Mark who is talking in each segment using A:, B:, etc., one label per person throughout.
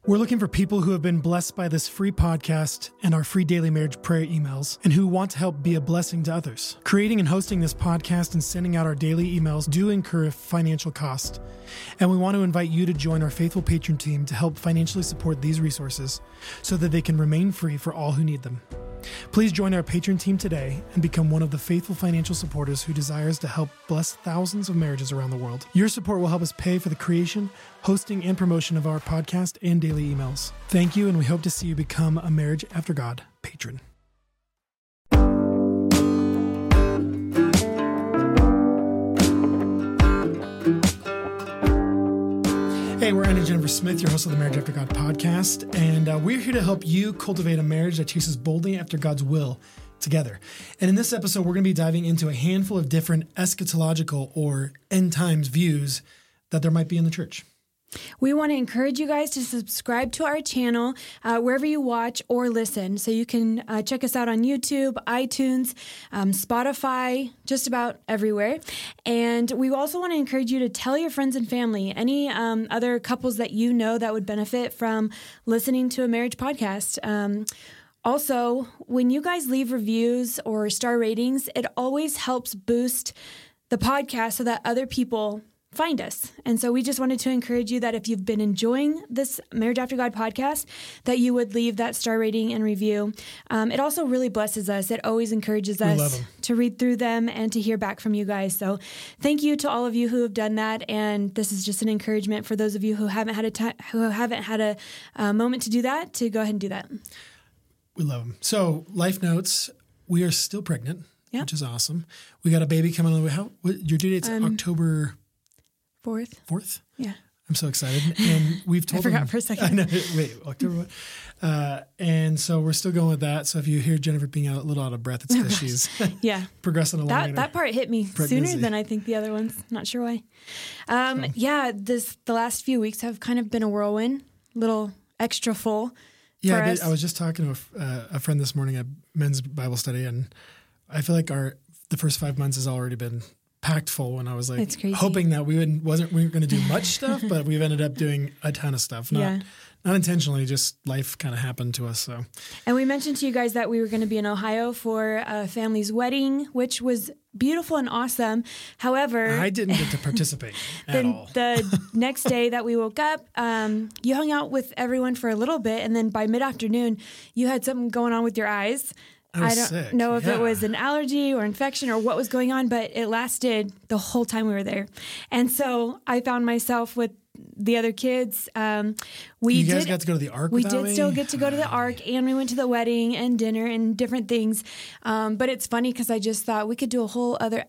A: We're looking for people who have been blessed by this free podcast and our free daily marriage prayer emails and who want to help be a blessing to others. Creating and hosting this podcast and sending out our daily emails do incur a financial cost. And we want to invite you to join our faithful patron team to help financially support these resources so that they can remain free for all who need them. Please join our patron team today and become one of the faithful financial supporters who desires to help bless thousands of marriages around the world. Your support will help us pay for the creation, hosting, and promotion of our podcast and daily emails. Thank you, and we hope to see you become a Marriage After God patron. Hey, we're Anna and Jennifer Smith, your hosts of the Marriage After God podcast, and we're here to help you cultivate a marriage that chases boldly after God's will together. And in this episode, we're going to be diving into a handful of different eschatological or end times views that there might be in the church.
B: We want to encourage you guys to subscribe to our channel wherever you watch or listen. So you can check us out on YouTube, iTunes, Spotify, just about everywhere. And we also want to encourage you to tell your friends and family, any other couples that you know that would benefit from listening to a marriage podcast. Also, when you guys leave reviews or star ratings, it always helps boost the podcast so that other people find us. And so we just wanted to encourage you that if you've been enjoying this Marriage After God podcast, that you would leave that star rating and review. It also really blesses us. It always encourages us to read through them and to hear back from you guys. So thank you to all of you who have done that. And this is just an encouragement for those of you who haven't had a moment to do that, to go ahead and do that.
A: We love them. So life notes, we are still pregnant,
B: Yep.
A: which is awesome. We got a baby coming on the way. Your due date's October 4th?
B: Yeah.
A: I'm so excited. And we've told them.
B: I forgot for a second.
A: I know. Wait, October what? And so we're still going with that. So if you hear Jennifer being a little out of breath, it's because she's progressing along.
B: That part hit me sooner than I think the other ones. Not sure why. The last few weeks have kind of been a whirlwind, little extra full.
A: Yeah, I was just talking to a friend this morning at men's Bible study, and I feel like the first 5 months has already been packed full. When I was like hoping that we weren't going to do much stuff, but we've ended up doing a ton of stuff. Not intentionally, just life kind of happened to us. So,
B: and we mentioned to you guys that we were going to be in Ohio for a family's wedding, which was beautiful and awesome. However,
A: I didn't get to participate at all.
B: The next day that we woke up, you hung out with everyone for a little bit, and then by mid-afternoon, you had something going on with your eyes. I don't know if it was an allergy or infection or what was going on, but it lasted the whole time we were there. And so I found myself with the other kids.
A: You guys got to go to the Ark?
B: We did still get to go to the Ark, and we went to the wedding and dinner and different things. But it's funny because I just thought we could do a whole other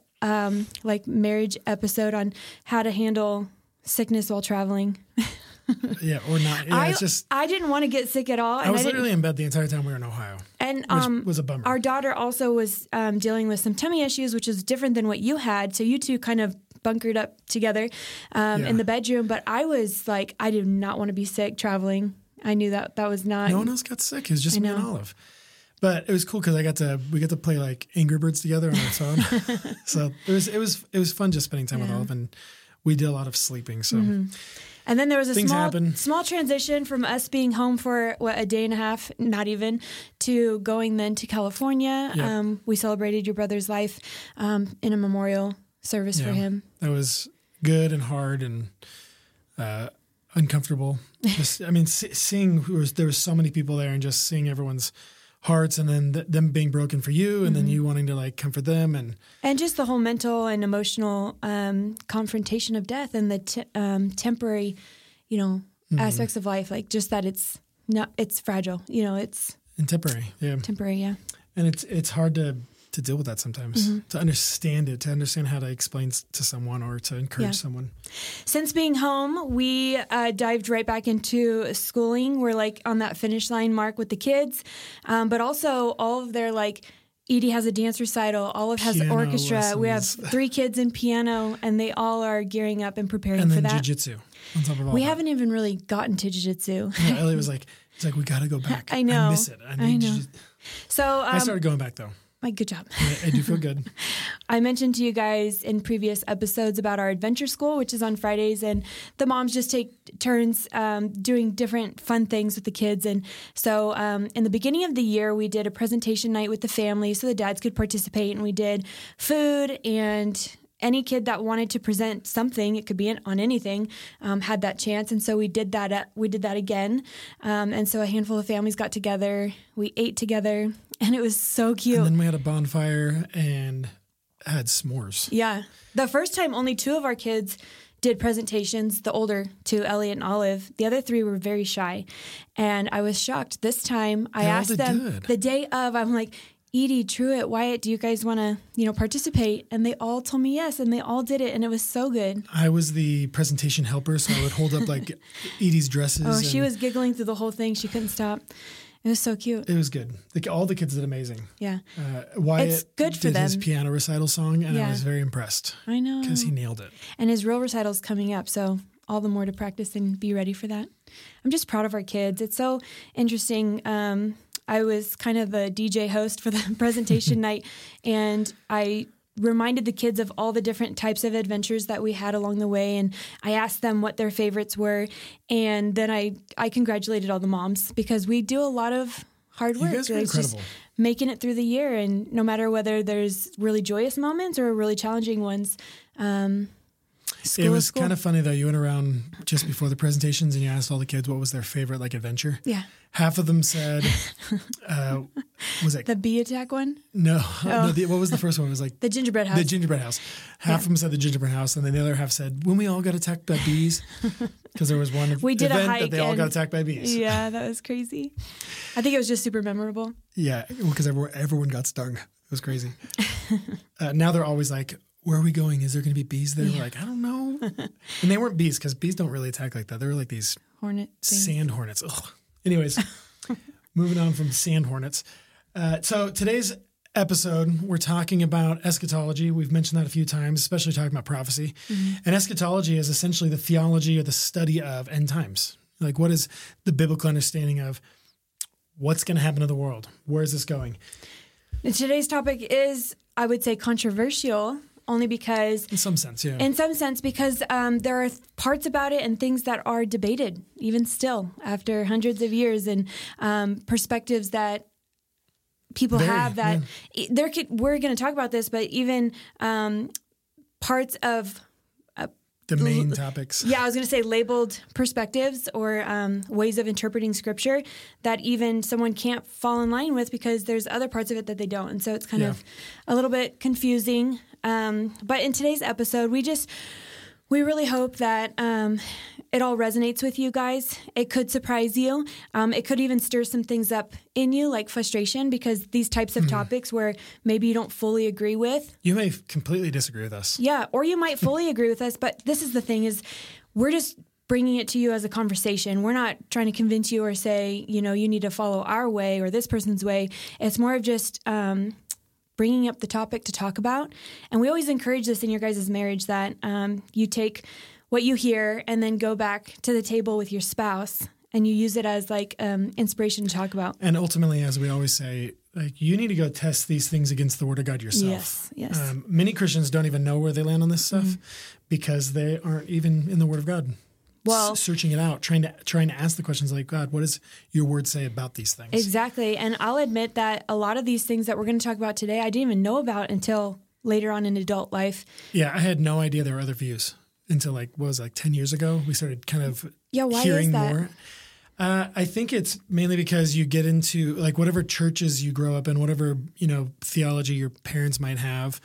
B: marriage episode on how to handle sickness while traveling.
A: Yeah, or not. Yeah,
B: I didn't want to get sick at all.
A: I was literally in bed the entire time we were in Ohio,
B: and
A: which was a bummer.
B: Our daughter also was dealing with some tummy issues, which is different than what you had. So you two kind of bunkered up together in the bedroom. But I was like, I did not want to be sick traveling. I knew that was not.
A: No one else got sick. It was just me and Olive. But it was cool because we got to play like Angry Birds together on our phone. So it was fun just spending time with Olive, and we did a lot of sleeping. So. Mm-hmm.
B: And then there was a small transition from us being home for a day and a half, not even, to going then to California. Yep. We celebrated your brother's life in a memorial service for him. That
A: was good and hard and uncomfortable. Just, seeing there was so many people there and just seeing everyone's hearts and then them being broken for you and then you wanting to like comfort them and
B: just the whole mental and emotional confrontation of death and the temporary, aspects of life, like just that it's fragile, it's
A: temporary,
B: temporary,
A: and it's hard to deal with that sometimes, to understand how to explain to someone or to encourage someone.
B: Since being home, we dived right back into schooling. We're like on that finish line mark with the kids, but also all of their Edie has a dance recital. Olive has
A: piano
B: orchestra.
A: lessons.
B: We have 3 kids in piano, and they all are gearing up and preparing for that.
A: And then jiu-jitsu on top of all
B: We
A: that.
B: haven't even really gotten to jiu-jitsu.
A: Yeah, Ellie was like, we got to go back.
B: I know.
A: I miss it. I know.
B: So
A: I started going back though.
B: Good job.
A: I do feel good.
B: I mentioned to you guys in previous episodes about our adventure school, which is on Fridays, and the moms just take turns doing different fun things with the kids. And so in the beginning of the year, we did a presentation night with the family so the dads could participate, and we did food, and any kid that wanted to present something, it could be on anything, had that chance. And so we did that. We did that again. And so a handful of families got together. We ate together, and it was so cute.
A: And then we had a bonfire and had s'mores.
B: Yeah. The first time, only 2 of our kids did presentations, the older 2, Elliot and Olive. The other 3 were very shy. And I was shocked. This time, I asked them the day of, I'm like, Edie, Truett, Wyatt, do you guys want to, participate? And they all told me yes, and they all did it, and it was so good.
A: I was the presentation helper, so I would hold up like Edie's dresses.
B: Oh, she was giggling through the whole thing. She couldn't stop. It was so cute.
A: It was good. All the kids did amazing.
B: Yeah.
A: Wyatt
B: it's good for
A: did
B: them.
A: His piano recital song, and I was very impressed.
B: I know.
A: Because he nailed it.
B: And his real recital's coming up, so all the more to practice and be ready for that. I'm just proud of our kids. It's so interesting. I was kind of the DJ host for the presentation night, and I reminded the kids of all the different types of adventures that we had along the way, and I asked them what their favorites were, and then I congratulated all the moms because we do a lot of hard work.
A: You guys are incredible.
B: Just making it through the year, and no matter whether there's really joyous moments or really challenging ones.
A: It was kind of funny, though. You went around just before the presentations and you asked all the kids what was their favorite adventure.
B: Yeah.
A: Half of them said, was it
B: the bee attack one?
A: No. No, what was the first one? It was like
B: the gingerbread house.
A: The gingerbread house. Half of them said the gingerbread house, and then the other half said when we all got attacked by bees. Because there was one
B: we did
A: event
B: a hike
A: that they all got attacked by bees.
B: Yeah, that was crazy. I think it was just super memorable.
A: Yeah, because everyone got stung. It was crazy. Now they're always like, where are we going? Is there going to be bees there? We're like, I don't know. And they weren't bees because bees don't really attack like that. They were like these sand hornets. Ugh. Anyways, moving on from sand hornets. So today's episode, we're talking about eschatology. We've mentioned that a few times, especially talking about prophecy. Mm-hmm. And eschatology is essentially the theology or the study of end times. Like, what is the biblical understanding of what's going to happen to the world? Where is this going?
B: And today's topic is, I would say, controversial. Only because...
A: In some sense, yeah.
B: In some sense, because there are parts about it and things that are debated, even still, after hundreds of years, and perspectives that people have that... Yeah. We're going to talk about this, but even parts of...
A: the main topics.
B: Yeah, I was going to say labeled perspectives or ways of interpreting Scripture that even someone can't fall in line with because there's other parts of it that they don't. And so it's kind of a little bit confusing. But in today's episode, we really hope that it all resonates with you guys. It could surprise you. It could even stir some things up in you, like frustration, because these types of topics where maybe you don't fully agree with.
A: You may completely disagree with us.
B: Yeah, or you might fully agree with us. But this is the thing is we're just bringing it to you as a conversation. We're not trying to convince you or say, you need to follow our way or this person's way. It's more of just... bringing up the topic to talk about. And we always encourage this in your guys' marriage that you take what you hear and then go back to the table with your spouse and you use it as inspiration to talk about.
A: And ultimately, as we always say, you need to go test these things against the Word of God yourself.
B: Yes.
A: Many Christians don't even know where they land on this stuff because they aren't even in the Word of God. Well, searching it out, trying to ask the questions like, God, what does your word say about these things?
B: Exactly. And I'll admit that a lot of these things that we're going to talk about today, I didn't even know about until later on in adult life. Yeah,
A: I had no idea there were other views until 10 years ago. We started kind of
B: why
A: hearing
B: is that?
A: more. I think it's mainly because you get into whatever churches you grow up in, whatever, theology your parents might have.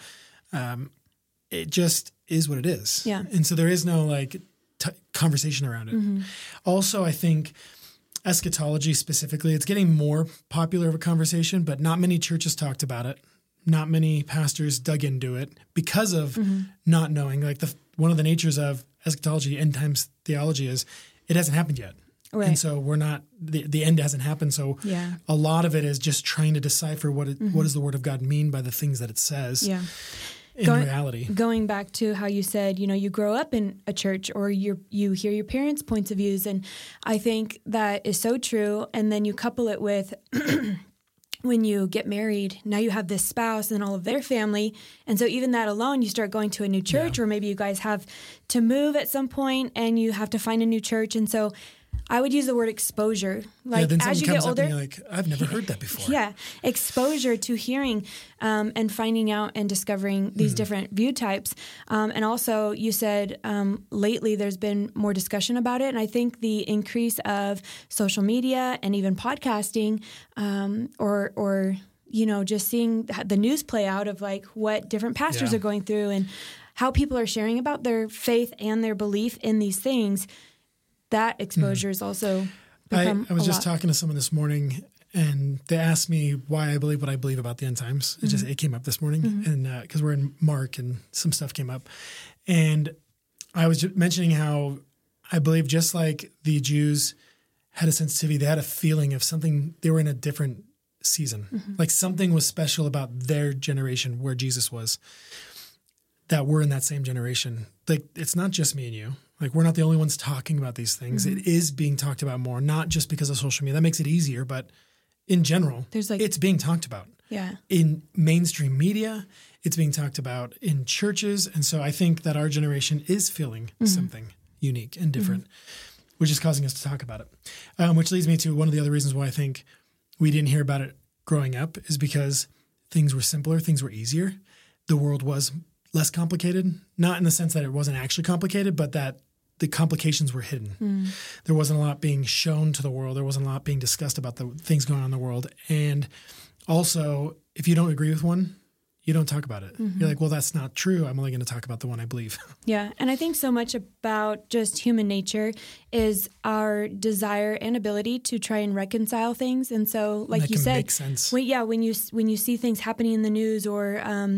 A: It just is what it is.
B: Yeah.
A: And so there is no conversation around it. Mm-hmm. Also, I think eschatology specifically, it's getting more popular of a conversation, but not many churches talked about it. Not many pastors dug into it because of not knowing. One of the natures of eschatology, end times theology, is it hasn't happened yet.
B: Right.
A: And so we're not, the end hasn't happened. So a lot of it is just trying to decipher what does the Word of God mean by the things that it says.
B: Yeah.
A: In reality.
B: Going back to how you said, you grow up in a church or you hear your parents' points of views. And I think that is so true. And then you couple it with when you get married, now you have this spouse and all of their family. And so even that alone, you start going to a new church, or maybe you guys have to move at some point and you have to find a new church. And so I would use the word exposure. Like
A: then
B: as you
A: comes
B: get older,
A: up and you're like, I've never heard that before.
B: Yeah, exposure to hearing and finding out and discovering these different view types. And also, you said lately there's been more discussion about it, and I think the increase of social media and even podcasting, or just seeing the news play out of like what different pastors are going through and how people are sharing about their faith and their belief in these things. That exposure is also become
A: I was just
B: lot.
A: talking to someone this morning, and they asked me why I believe what I believe about the end times. It came up this morning, and because we're in Mark, and some stuff came up, and I was just mentioning how I believe just like the Jews had a sensitivity, they had a feeling of something. They were in a different season, like something was special about their generation where Jesus was. That we're in that same generation. Like it's not just me and you. Like we're not the only ones talking about these things. It is being talked about more, not just because of social media. That makes it easier, but in general, it's being talked about.
B: Yeah.
A: In mainstream media, it's being talked about in churches. And so I think that our generation is feeling something unique and different, which is causing us to talk about it. Which leads me to one of the other reasons why I think we didn't hear about it growing up is because things were simpler, things were easier. The world was less complicated, not in the sense that it wasn't actually complicated, but that the complications were hidden. There wasn't a lot being shown to the world. There wasn't a lot being discussed about the things going on in the world. And also, if you don't agree with one, you don't talk about it. You're like, well, that's not true. I'm only going to talk about the one I believe.
B: Yeah. And I think so much about just human nature is our desire and ability to try and reconcile things. And so, like you said,
A: makes sense.
B: when you see things happening in the news, or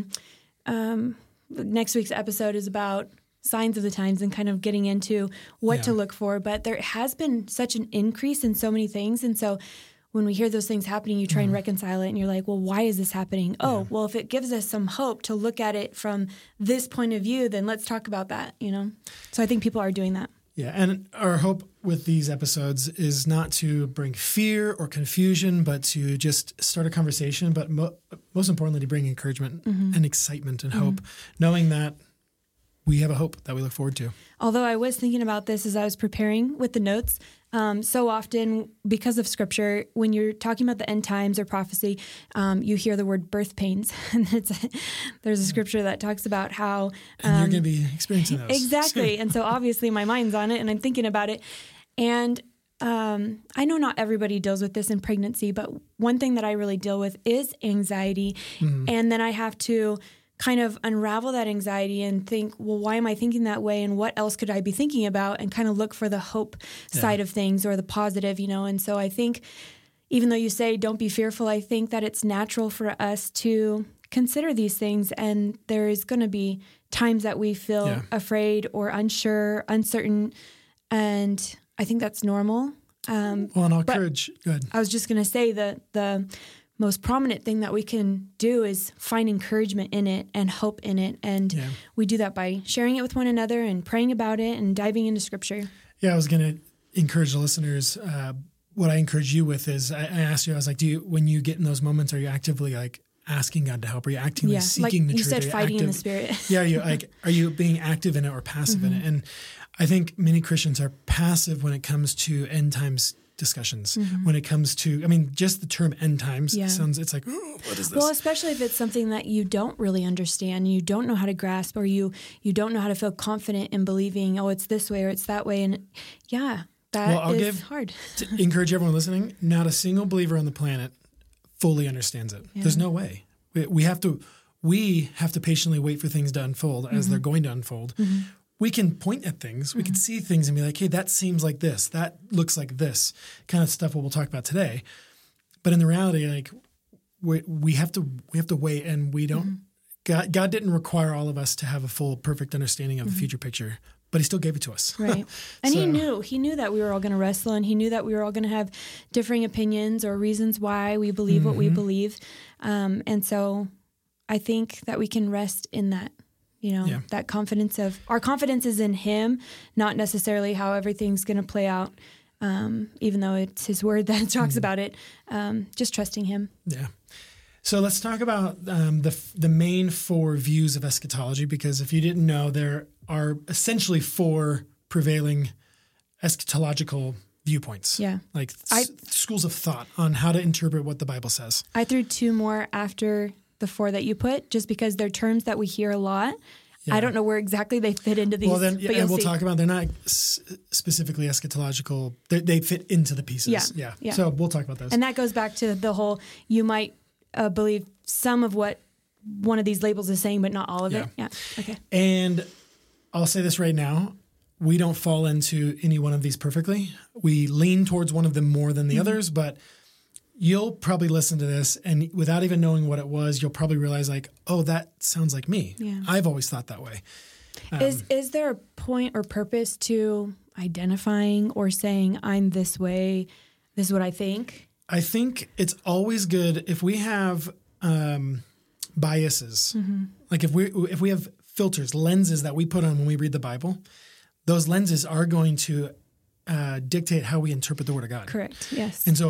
B: next week's episode is about signs of the times and kind of getting into what to look for. But there has been such an increase in so many things. And so when we hear those things happening, you try and reconcile it and you're like, well, why is this happening? Oh, well, if it gives us some hope to look at it from this point of view, then let's talk about that, So I think people are doing that.
A: Yeah. And our hope with these episodes is not to bring fear or confusion, but to just start a conversation, but most importantly, to bring encouragement and excitement and hope, knowing that we have a hope that we look forward to.
B: Although I was thinking about this as I was preparing with the notes, so often because of Scripture, when you're talking about the end times or prophecy, you hear the word birth pains. And there's a Scripture that talks about how...
A: and you're going to be experiencing those.
B: Exactly. And so obviously my mind's on it and I'm thinking about it. And I know not everybody deals with this in pregnancy, but one thing that I really deal with is anxiety. And then I have to kind of unravel that anxiety and think, well, why am I thinking that way? And what else could I be thinking about? And kind of look for the hope side of things or the positive, And so I think, even though you say don't be fearful, I think that it's natural for us to consider these things. And there is going to be times that we feel afraid or unsure, uncertain. And I think that's normal.
A: And I'll encourage, go ahead.
B: I was just going to say that the most prominent thing that we can do is find encouragement in it and hope in it. And we do that by sharing it with one another and praying about it and diving into Scripture. Yeah,
A: I was going to encourage the listeners. What I encourage you with is I asked you, I was like, when you get in those moments, are you actively like asking God to help? Are you actively seeking the truth?
B: You said fighting in the Spirit.
A: Are you being active in it or passive in it? And I think many Christians are passive when it comes to end times discussions. When it comes to, just the term end times sounds, it's like, oh, what is this?
B: Well, especially if it's something that you don't really understand, you don't know how to grasp, or you don't know how to feel confident in believing, oh, it's this way or it's that way. And is hard.
A: To encourage everyone listening, not a single believer on the planet fully understands it. There's no way. We have to patiently wait for things to unfold as they're going to unfold. We can point at things. We can see things and be like, hey, that seems like this. That looks like this kind of stuff, what we'll talk about today. But in the reality, like we have to wait, and we don't, God didn't require all of us to have a full, perfect understanding of the future picture, but he still gave it to us.
B: Right. And he knew that we were all going to wrestle, and he knew that we were all going to have differing opinions or reasons why we believe what we believe. And so I think that we can rest in that. That confidence our confidence is in him, not necessarily how everything's going to play out even though it's his word that talks about it, just trusting him.
A: Yeah. So let's talk about the main 4 views of eschatology, because if you didn't know, there are essentially 4 prevailing eschatological viewpoints.
B: Yeah.
A: Like schools of thought on how to interpret what the Bible says.
B: I threw 2 more after the 4 that you put, just because they're terms that we hear a lot. Yeah. I don't know where exactly they fit into these.
A: Well, then, and we'll talk about, they're not specifically eschatological. They fit into the pieces. Yeah. So we'll talk about those.
B: And that goes back to the whole, you might believe some of what one of these labels is saying, but not all of it. Yeah. Okay.
A: And I'll say this right now. We don't fall into any one of these perfectly. We lean towards one of them more than the others, but you'll probably listen to this, and without even knowing what it was, you'll probably realize like, oh, that sounds like me.
B: Yeah.
A: I've always thought that way.
B: Is there a point or purpose to identifying or saying, I'm this way, this is what I think?
A: I think it's always good if we have biases, like if we have filters, lenses that we put on when we read the Bible. Those lenses are going to dictate how we interpret the Word of God.
B: Correct. Yes.
A: And so,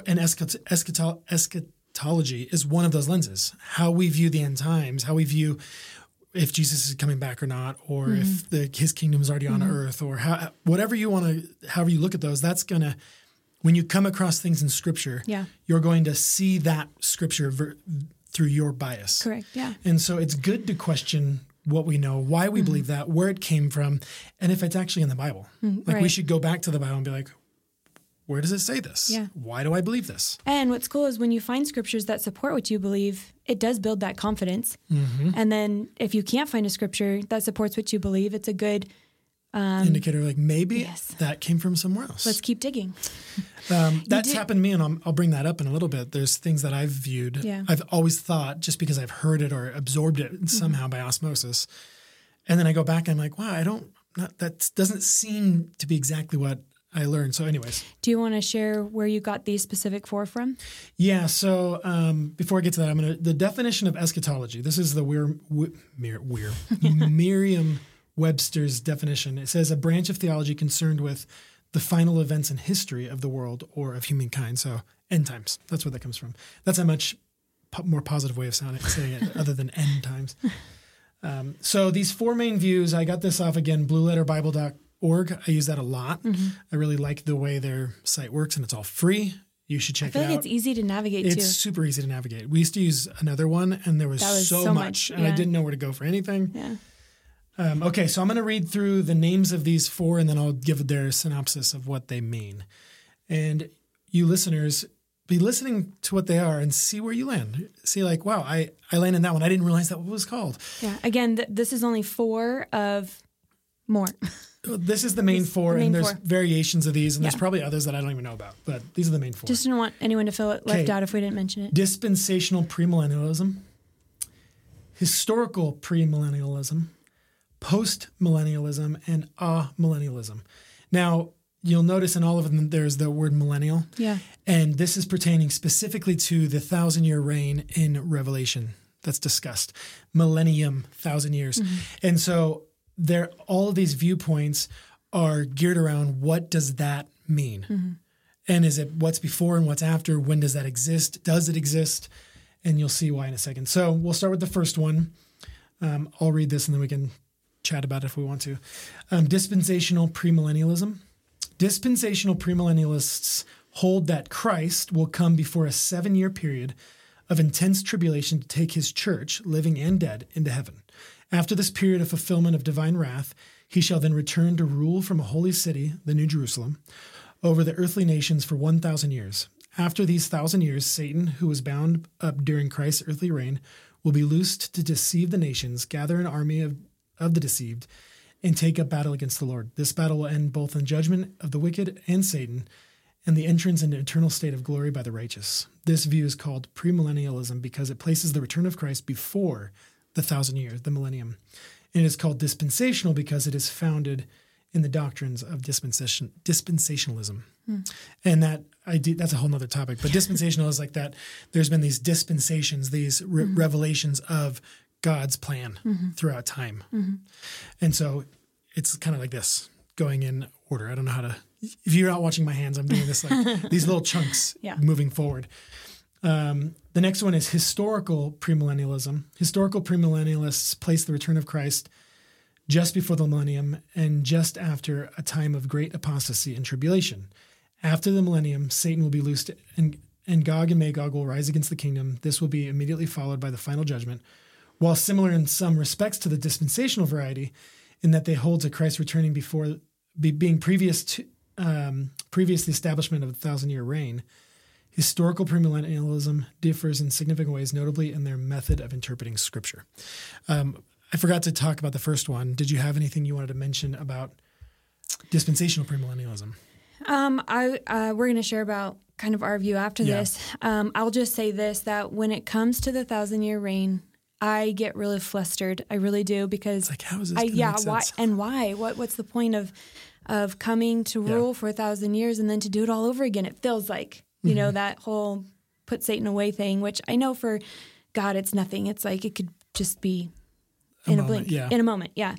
A: eschatology is one of those lenses. How we view the end times, how we view if Jesus is coming back or not, or if His kingdom is already on earth, or whatever you want to, however you look at those. That's gonna, when you come across things in Scripture, you're going to see that Scripture through your bias.
B: Correct. Yeah.
A: And so, it's good to question what we know, why we believe that, where it came from, and if it's actually in the Bible. Like we should go back to the Bible and be like, where does it say this?
B: Yeah.
A: Why do I believe this?
B: And what's cool is when you find scriptures that support what you believe, it does build that confidence. And then if you can't find a scripture that supports what you believe, it's a good
A: indicator, like maybe that came from somewhere else.
B: Let's keep digging.
A: That's happened to me, and I'll bring that up in a little bit. There's things that I've viewed. I've always thought, just because I've heard it or absorbed it somehow by osmosis, and then I go back and I'm like, wow, that doesn't seem to be exactly what I learned. So anyways.
B: Do you want to share where you got these specific 4 from?
A: Yeah. So before I get to that, the definition of eschatology. This is the Merriam-Webster's definition. It says a branch of theology concerned with the final events in history of the world or of humankind. So end times. That's where that comes from. That's a much more positive way of saying it other than end times. So these 4 main views, I got this off again, blueletterbible.org. I use that a lot. I really like the way their site works, and it's all free. You should check it out.
B: I feel like it's easy to navigate, too.
A: It's super easy to navigate. We used to use another one, and there was so much, and I didn't know where to go for anything.
B: Yeah.
A: Okay, so I'm going to read through the names of these 4, and then I'll give their synopsis of what they mean. And you listeners, be listening to what they are and see where you land. See like, wow, I landed in that one. I didn't realize that what it was called.
B: Yeah. Again, this is only 4 of more.
A: This is the main 4, and there's variations of these, and there's probably others that I don't even know about, but these are the main 4.
B: Just didn't want anyone to feel left out if we didn't mention it.
A: Dispensational premillennialism, historical premillennialism, post-millennialism, and amillennialism. Now, you'll notice in all of them there's the word millennial. Yeah. And this is pertaining specifically to the 1,000-year reign in Revelation that's discussed. Millennium, 1,000 years. And so all of these viewpoints are geared around what does that mean? And is it what's before and what's after? When does that exist? Does it exist? And you'll see why in a second. So we'll start with the first one. I'll read this and then we can chat about it if we want to. Dispensational premillennialism. Dispensational premillennialists hold that Christ will come before a 7-year period of intense tribulation to take his church, living and dead, into heaven. After this period of fulfillment of divine wrath, he shall then return to rule from a holy city, the New Jerusalem, over the earthly nations for 1,000 years. After these 1,000 years, Satan, who was bound up during Christ's earthly reign, will be loosed to deceive the nations, gather an army of the deceived, and take up battle against the Lord. This battle will end both in judgment of the wicked and Satan, and the entrance into eternal state of glory by the righteous. This view is called premillennialism because it places the return of Christ before the 1,000 years, the millennium. And it is called dispensational because it is founded in the doctrines of dispensationalism. And that's a whole nother topic. But dispensational is like that. There's been these dispensations, these revelations of God's plan throughout time. And so it's kind of like this, going in order. I don't know how to if you're not watching my hands, I'm doing this like these little chunks moving forward. The next one is historical premillennialism. Historical premillennialists place the return of Christ just before the millennium and just after a time of great apostasy and tribulation. After the millennium, Satan will be loosed and Gog and Magog will rise against the kingdom. This will be immediately followed by the final judgment. While similar in some respects to the dispensational variety, in that they hold to Christ returning before being previous to the establishment of the 1,000-year reign, historical premillennialism differs in significant ways, notably in their method of interpreting Scripture. I forgot to talk about the first one. Did you have anything you wanted to mention about dispensational premillennialism?
B: We're going to share about kind of our view after this. I'll just say this, that when it comes to the 1,000-year reign, I get really flustered. I really do, because
A: it's like, how is this going to make sense?
B: Why? What's the point of coming to rule for 1,000 years and then to do it all over again? It feels like, you know, that whole put Satan away thing, which I know for God it's nothing. It's like it could just be in a blink, in a moment. Yeah.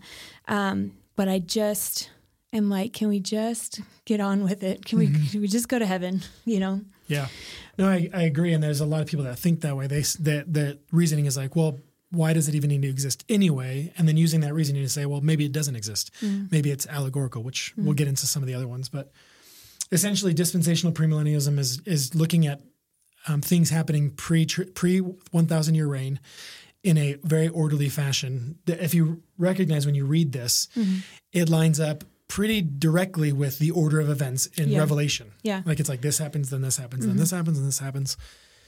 B: But I just am like, can we just get on with it? Can we just go to heaven, you know?
A: Yeah. No, I agree. And there's a lot of people that think that way. The reasoning is like, well, why does it even need to exist anyway? And then using that reasoning to say, well, maybe it doesn't exist. Maybe it's allegorical, which we'll get into some of the other ones. But essentially, dispensational premillennialism is looking at things happening pre 1,000-year reign in a very orderly fashion. If you recognize when you read this, it lines up pretty directly with the order of events in Revelation. Yeah. Like it's like this happens, then this happens, then this happens, and this happens.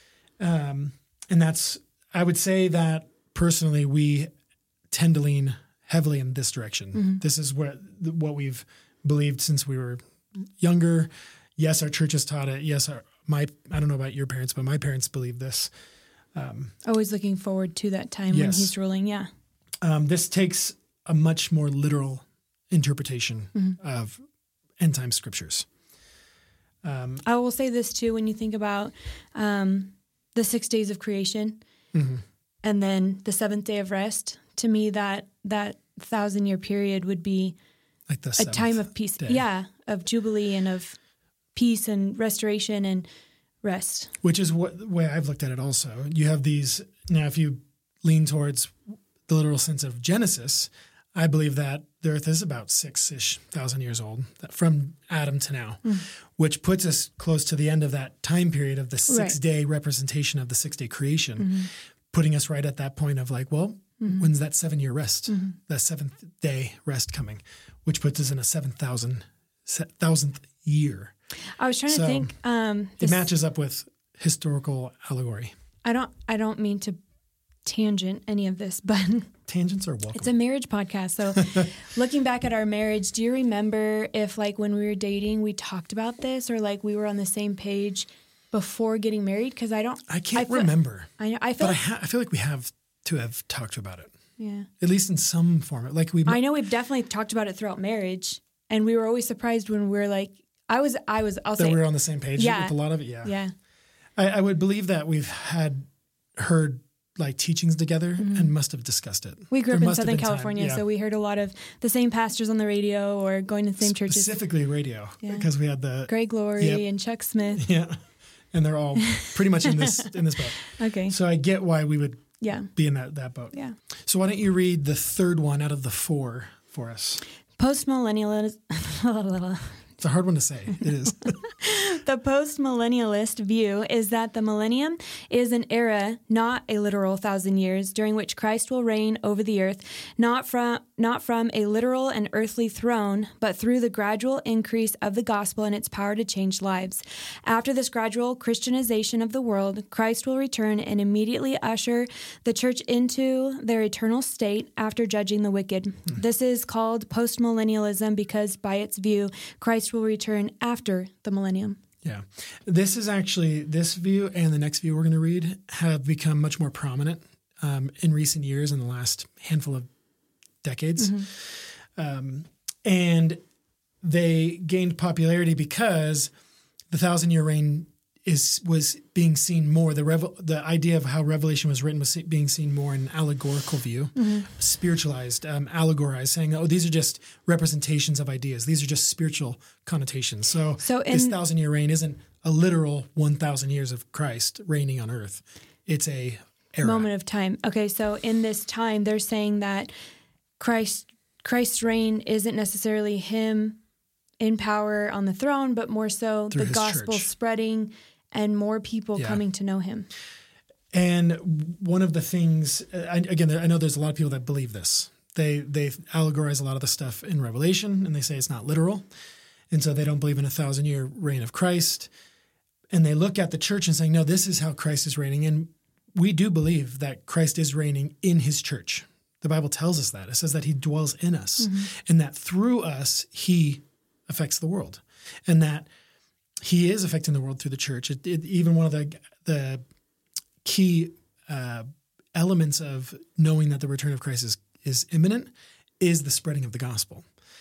A: And that's, I would say that personally, we tend to lean heavily in this direction. This is what we've believed since we were younger. Yes, our church has taught it. Yes, I don't know about your parents, but my parents believe this.
B: Always looking forward to that time when he's ruling. Yeah.
A: This takes a much more literal interpretation of end time scriptures.
B: I will say this too, when you think about the 6 days of creation and then the seventh day of rest, to me that 1,000-year period would be
A: like a
B: time of peace.
A: Day.
B: Yeah, of jubilee and of peace and restoration and rest.
A: Which is the way I've looked at it also. You have these, now if you lean towards the literal sense of Genesis, I believe that the earth is about 6-ish thousand years old from Adam to now, which puts us close to the end of that time period of the 6-day representation of the 6-day creation, putting us right at that point of like, well, when's that 7-year rest, that 7th day rest coming, which puts us in a 7,000th year.
B: I was trying to think.
A: It matches up with historical allegory.
B: I don't mean to tangent any of this, but
A: tangents are welcome.
B: It's a marriage podcast. So looking back at our marriage, do you remember if like when we were dating, we talked about this or like we were on the same page before getting married? Because I can't
A: remember.
B: I feel
A: like we have to have talked about it.
B: Yeah.
A: At least in some form. Like
B: I know we've definitely talked about it throughout marriage, and we were always surprised when we were like, I'll say
A: we were on the same page with a lot of it. Yeah.
B: Yeah.
A: I would believe that we've heard like teachings together and must have discussed it.
B: We grew up in Southern California, so we heard a lot of the same pastors on the radio or going to the same churches.
A: Specifically radio, because we had the
B: Greg Laurie and Chuck Smith.
A: Yeah, and they're all pretty much in this boat. Okay. So I get why we would be in that boat.
B: Yeah.
A: So why don't you read the third one out of the 4 for us?
B: Postmillennialism.
A: It's a hard one to say. It is.
B: The post-millennialist view is that the millennium is an era, not a literal 1,000 years, during which Christ will reign over the earth, not from a literal and earthly throne, but through the gradual increase of the gospel and its power to change lives. After this gradual Christianization of the world, Christ will return and immediately usher the church into their eternal state after judging the wicked. This is called post-millennialism because, by its view, Christ will return after the millennium.
A: Yeah. This is actually, this view and the next view we're going to read have become much more prominent in recent years, in the last handful of decades. And they gained popularity because the 1,000-year reign was being seen more. The idea of how Revelation was written was being seen more in an allegorical view, spiritualized, allegorized, saying, "Oh, these are just representations of ideas. These are just spiritual connotations." So this 1,000-year reign isn't a literal 1,000 years of Christ reigning on earth. It's a era.
B: Moment of time. Okay, so in this time, they're saying that Christ's reign isn't necessarily him in power on the throne, but more so
A: through
B: the gospel
A: church
B: spreading and more people coming to know him.
A: And one of the things, I know there's a lot of people that believe this. They allegorize a lot of the stuff in Revelation, and they say it's not literal. And so they don't believe in a 1,000-year reign of Christ. And they look at the church and saying, no, this is how Christ is reigning. And we do believe that Christ is reigning in his church. The Bible tells us that. It says that he dwells in us and that through us, he affects the world, and that he is affecting the world through the church. Even one of the key elements of knowing that the return of Christ is imminent is the spreading of the gospel.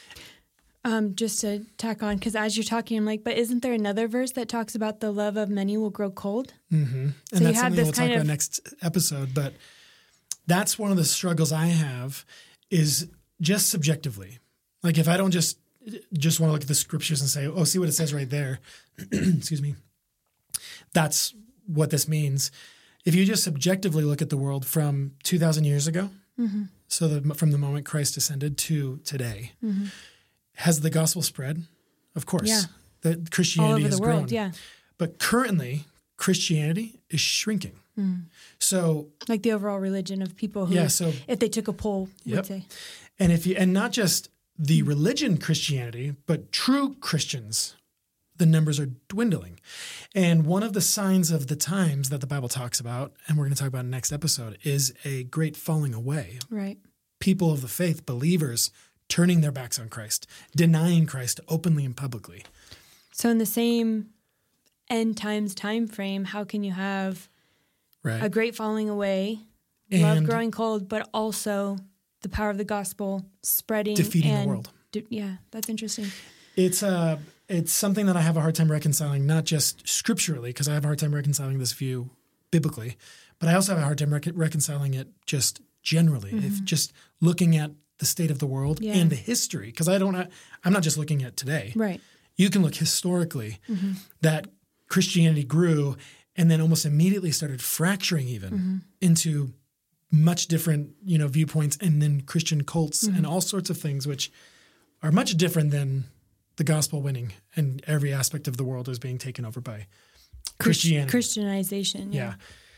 B: Just to tack on, because as you're talking, I'm like, but isn't there another verse that talks about the love of many will grow cold?
A: Mm-hmm.
B: So
A: and that's something we'll talk about next episode. But that's one of the struggles I have is just subjectively. Like if I don't just want to look at the scriptures and say, oh, see what it says right there. Excuse me. That's what this means. If you just subjectively look at the world from 2,000 years ago, so from the moment Christ ascended to today, has the gospel spread? Of course.
B: Yeah.
A: The Christianity has grown.
B: All over the world, yeah.
A: But currently, Christianity is shrinking. So,
B: like the overall religion of people who, if they took a poll, would say.
A: And not just the religion Christianity, but true Christians, the numbers are dwindling. And one of the signs of the times that the Bible talks about, and we're going to talk about in the next episode, is a great falling away.
B: Right.
A: People of the faith, believers, turning their backs on Christ, denying Christ openly and publicly.
B: So in the same end times time frame, how can you have a great falling away, love growing cold, but also the power of the gospel spreading,
A: defeating the world?
B: That's interesting.
A: It's something that I have a hard time reconciling, not just scripturally, because I have a hard time reconciling this view biblically, but I also have a hard time reconciling it just generally. If just looking at the state of the world and the history, because I'm not just looking at today.
B: Right.
A: You can look historically that Christianity grew and then almost immediately started fracturing even into much different, viewpoints, and then Christian cults and all sorts of things, which are much different than the gospel winning and every aspect of the world is being taken over by Christianity.
B: Christianization. Yeah.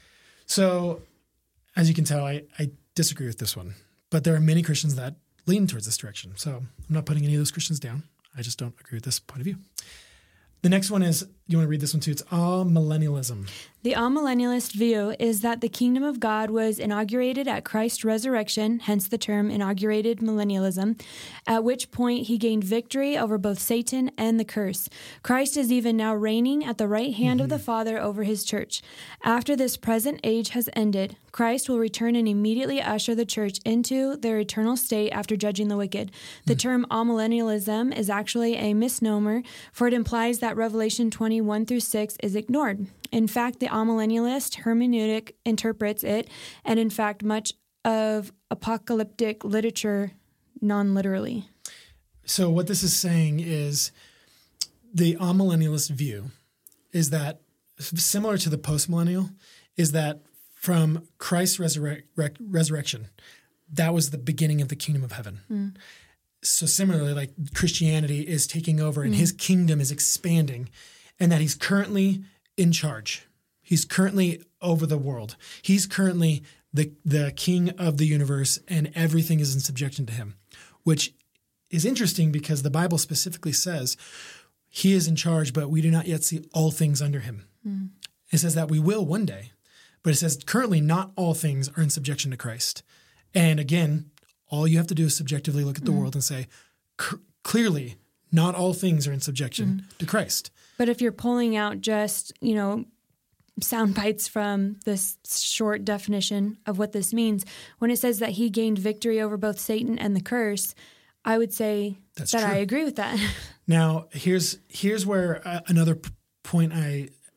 A: So as you can tell, I disagree with this one, but there are many Christians that lean towards this direction. So I'm not putting any of those Christians down. I just don't agree with this point of view. The next one is, you want to read this one too? It's amillennialism.
B: The amillennialist view is that the kingdom of God was inaugurated at Christ's resurrection, hence the term inaugurated millennialism, at which point he gained victory over both Satan and the curse. Christ is even now reigning at the right hand of the Father over his church. After this present age has ended, Christ will return and immediately usher the church into their eternal state after judging the wicked. The term amillennialism is actually a misnomer, for it implies that Revelation 21-6 is ignored. In fact, the amillennialist hermeneutic interprets it, and in fact, much of apocalyptic literature non-literally.
A: So what this is saying is the amillennialist view is that, similar to the postmillennial, is that from Christ's resurrection, that was the beginning of the kingdom of heaven. So similarly, like Christianity is taking over and his kingdom is expanding, and that he's currently in charge. He's currently over the world. He's currently the king of the universe, and everything is in subjection to him, which is interesting because the Bible specifically says he is in charge, but we do not yet see all things under him. It says that we will one day, but it says currently not all things are in subjection to Christ. And again, all you have to do is subjectively look at the world and say, clearly, not all things are in subjection to Christ.
B: But if you're pulling out just, sound bites from this short definition of what this means, when it says that he gained victory over both Satan and the curse, I would say that I agree with that.
A: Now, here's where another point I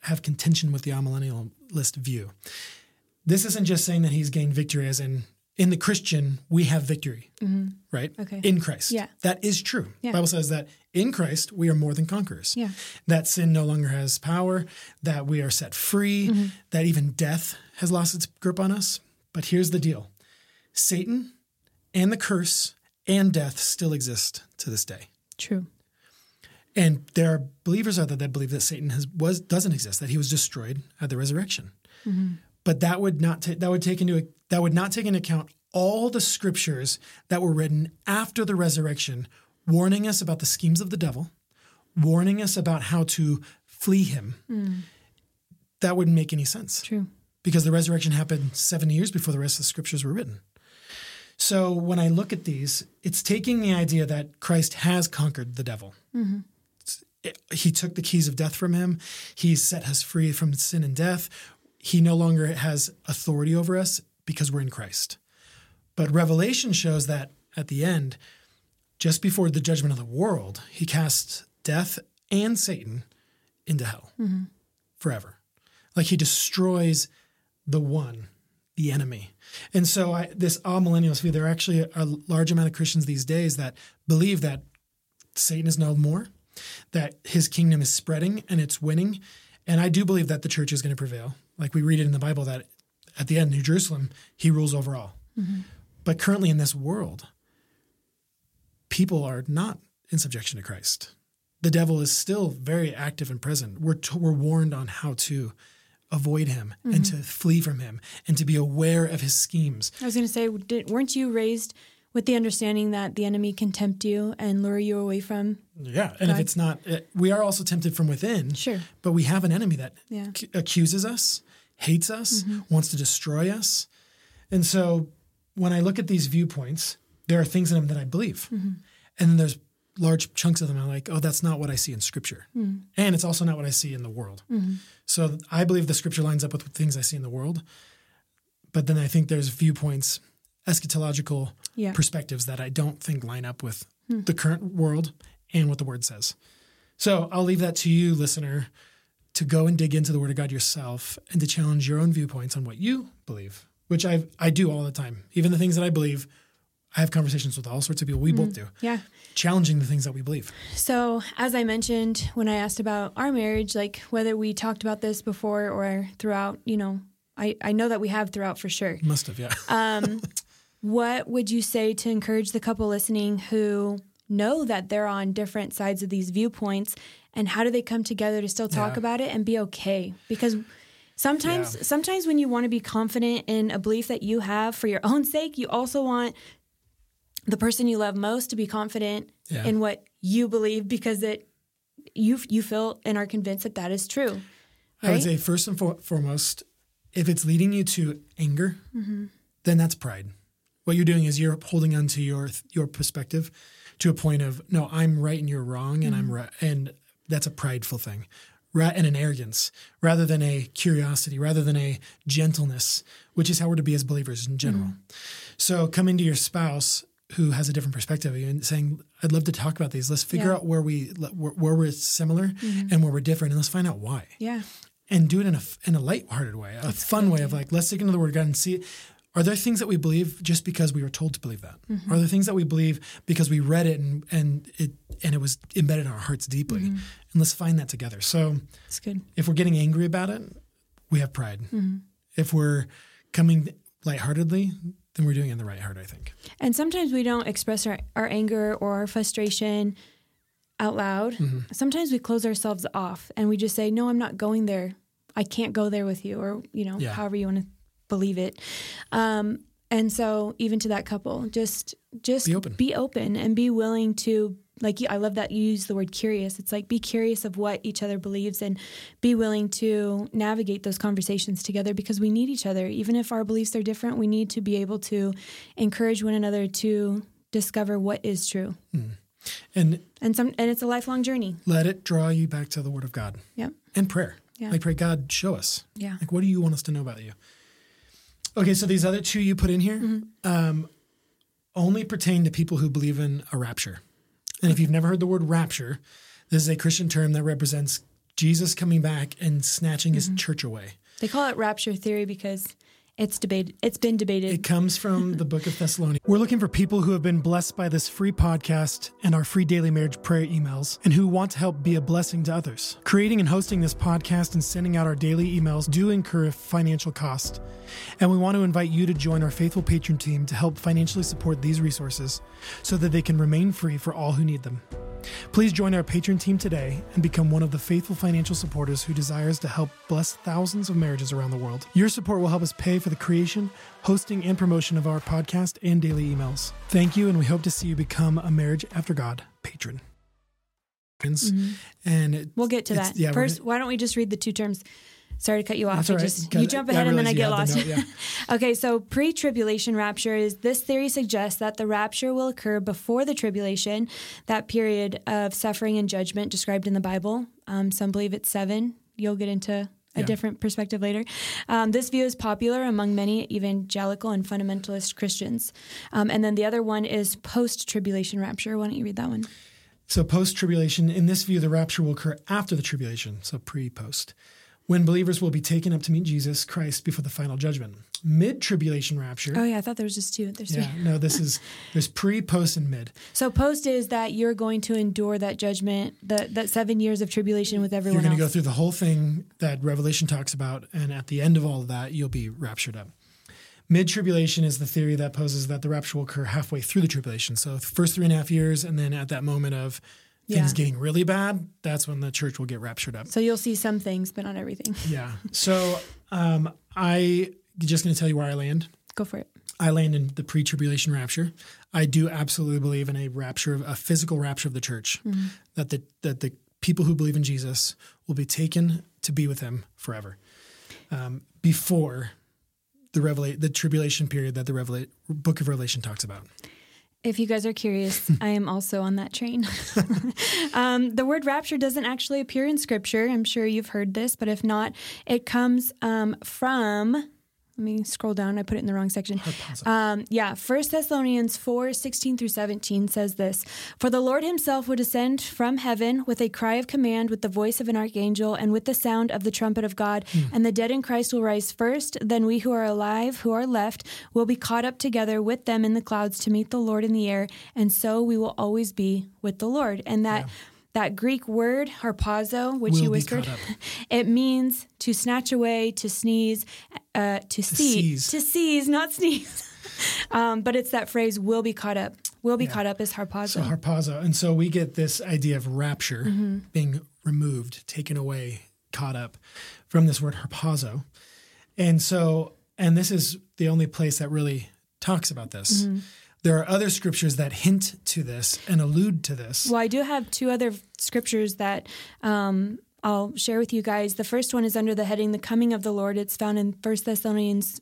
A: have contention with the amillennialist view. This isn't just saying that he's gained victory as in the Christian, we have victory, right?
B: Okay.
A: In Christ.
B: Yeah.
A: That is true.
B: Yeah.
A: The Bible says that in Christ, we are more than conquerors.
B: Yeah.
A: That sin no longer has power, that we are set free, that even death has lost its grip on us. But here's the deal. Satan and the curse and death still exist to this day.
B: True.
A: And there are believers out there that believe that Satan doesn't exist, that he was destroyed at the resurrection. But that would not take into account all the scriptures that were written after the resurrection, warning us about the schemes of the devil, warning us about how to flee him. That wouldn't make any sense.
B: True.
A: Because the resurrection happened 70 years before the rest of the scriptures were written. So when I look at these, it's taking the idea that Christ has conquered the devil. He took the keys of death from him. He set us free from sin and death. He no longer has authority over us because we're in Christ. But Revelation shows that at the end, just before the judgment of the world, he casts death and Satan into hell forever. Like he destroys the enemy. And so this amillennialist view, there are actually a large amount of Christians these days that believe that Satan is no more, that his kingdom is spreading and it's winning. And I do believe that the church is going to prevail. Like we read it in the Bible that at the end, New Jerusalem, he rules over all. But currently in this world, people are not in subjection to Christ. The devil is still very active and present. We're warned on how to avoid him and to flee from him and to be aware of his schemes.
B: I was going to say, weren't you raised with the understanding that the enemy can tempt you and lure you away from
A: Yeah, and
B: God?
A: if it's not, we are also tempted from within.
B: Sure.
A: But we have an enemy that
B: Yeah.
A: accuses us, hates us, wants to destroy us. And so when I look at these viewpoints, there are things in them that I believe. And then there's large chunks of them I'm like, oh, that's not what I see in Scripture. And it's also not what I see in the world. So I believe the Scripture lines up with things I see in the world. But then I think there's viewpoints, eschatological perspectives that I don't think line up with the current world and what the Word says. So I'll leave that to you, listener, to go and dig into the Word of God yourself and to challenge your own viewpoints on what you believe, which I do all the time. Even the things that I believe, I have conversations with all sorts of people. We both do.
B: Yeah.
A: Challenging the things that we believe.
B: So as I mentioned, when I asked about our marriage, like whether we talked about this before or throughout, I know that we have throughout for sure.
A: Must have, yeah.
B: What would you say to encourage the couple listening who know that they're on different sides of these viewpoints, and how do they come together to still talk about it and be okay? Because sometimes when you want to be confident in a belief that you have for your own sake, you also want the person you love most to be confident in what you believe because you feel and are convinced that is true. Right?
A: I would say first and foremost, if it's leading you to anger, then that's pride. What you're doing is you're holding on to your perspective to a point of, no, I'm right and you're wrong, and I'm right, and that's a prideful thing, and an arrogance, rather than a curiosity, rather than a gentleness, which is how we're to be as believers in general. So coming to your spouse who has a different perspective and saying, I'd love to talk about these. Let's figure out where we're similar and where we're different, and let's find out why.
B: Yeah.
A: And do it in a lighthearted way, a fun way of like, let's dig into the Word of God and see, are there things that we believe just because we were told to believe that? Are there things that we believe because we read it and it was embedded in our hearts deeply? And let's find that together. So
B: that's good.
A: If we're getting angry about it, we have pride. If we're coming lightheartedly, then we're doing it in the right heart, I think.
B: And sometimes we don't express our anger or our frustration out loud. Sometimes we close ourselves off and we just say, no, I'm not going there. I can't go there with you, or, however you want to believe it. And so even to that couple, just be open and be willing to, I love that you use the word curious. It's like, be curious of what each other believes and be willing to navigate those conversations together, because we need each other. Even if our beliefs are different, we need to be able to encourage one another to discover what is true. And it's a lifelong journey.
A: Let it draw you back to the Word of God.
B: Yep.
A: And prayer.
B: Yeah.
A: Pray, God, show us.
B: Yeah.
A: What do you want us to know about you? Okay, so these other two you put in here only pertain to people who believe in a rapture. And if you've never heard the word rapture, this is a Christian term that represents Jesus coming back and snatching his church away.
B: They call it rapture theory because it's debated. It's been debated.
A: It comes from the book of Thessalonians. We're looking for people who have been blessed by this free podcast and our free daily marriage prayer emails and who want to help be a blessing to others. Creating and hosting this podcast and sending out our daily emails do incur a financial cost. And we want to invite you to join our faithful patron team to help financially support these resources so that they can remain free for all who need them. Please join our patron team today and become one of the faithful financial supporters who desires to help bless thousands of marriages around the world. Your support will help us pay for the creation, hosting, and promotion of our podcast and daily emails. Thank you, and we hope to see you become a Marriage After God patron. And
B: we'll get to that.
A: Yeah,
B: first, why don't we just read the two terms? Sorry to cut you off.
A: That's all right.
B: You jump ahead and then I get lost.
A: Note, yeah.
B: Okay, so pre-tribulation rapture is this theory suggests that the rapture will occur before the tribulation, that period of suffering and judgment described in the Bible. Some believe it's 7. You'll get into a different perspective later. This view is popular among many evangelical and fundamentalist Christians. And then the other one is post-tribulation rapture. Why don't you read that one?
A: So post-tribulation, in this view, the rapture will occur after the tribulation, so pre-post, when believers will be taken up to meet Jesus Christ before the final judgment. Mid-tribulation rapture.
B: Oh, yeah, I thought there was just 2. There's 3.
A: No, there's pre, post, and mid.
B: So post is that you're going to endure that judgment, that 7 years of tribulation with everyone else.
A: You're going to go through the whole thing that Revelation talks about, and at the end of all of that, you'll be raptured up. Mid-tribulation is the theory that poses that the rapture will occur halfway through the tribulation. So the first 3.5 years, and then at that moment of things getting really bad, that's when the church will get raptured up.
B: So you'll see some things, but not everything.
A: Yeah. So I just going to tell you where I land.
B: Go for it.
A: I land in the pre-tribulation rapture. I do absolutely believe in a rapture, a physical rapture of the church, that the people who believe in Jesus will be taken to be with him forever before the tribulation period that the book of Revelation talks about.
B: If you guys are curious, I am also on that train. The word rapture doesn't actually appear in Scripture. I'm sure you've heard this, but if not, it comes from, let me scroll down. I put it in the wrong section. 1 Thessalonians 4:16-17 says this: "For the Lord himself will descend from heaven with a cry of command, with the voice of an archangel, and with the sound of the trumpet of God. And the dead in Christ will rise first. Then we who are alive, who are left, will be caught up together with them in the clouds to meet the Lord in the air. And so we will always be with the Lord." And that Greek word, harpazo, which you whispered, it means to snatch away, to sneeze, to seize, not sneeze. But it's that phrase, will be caught up. Will be caught up is harpazo.
A: So harpazo. And so we get this idea of rapture being removed, taken away, caught up from this word harpazo. And this is the only place that really talks about this. There are other scriptures that hint to this and allude to this.
B: Well, I do have 2 other scriptures that I'll share with you guys. The first one is under the heading, The Coming of the Lord. It's found in 1 Thessalonians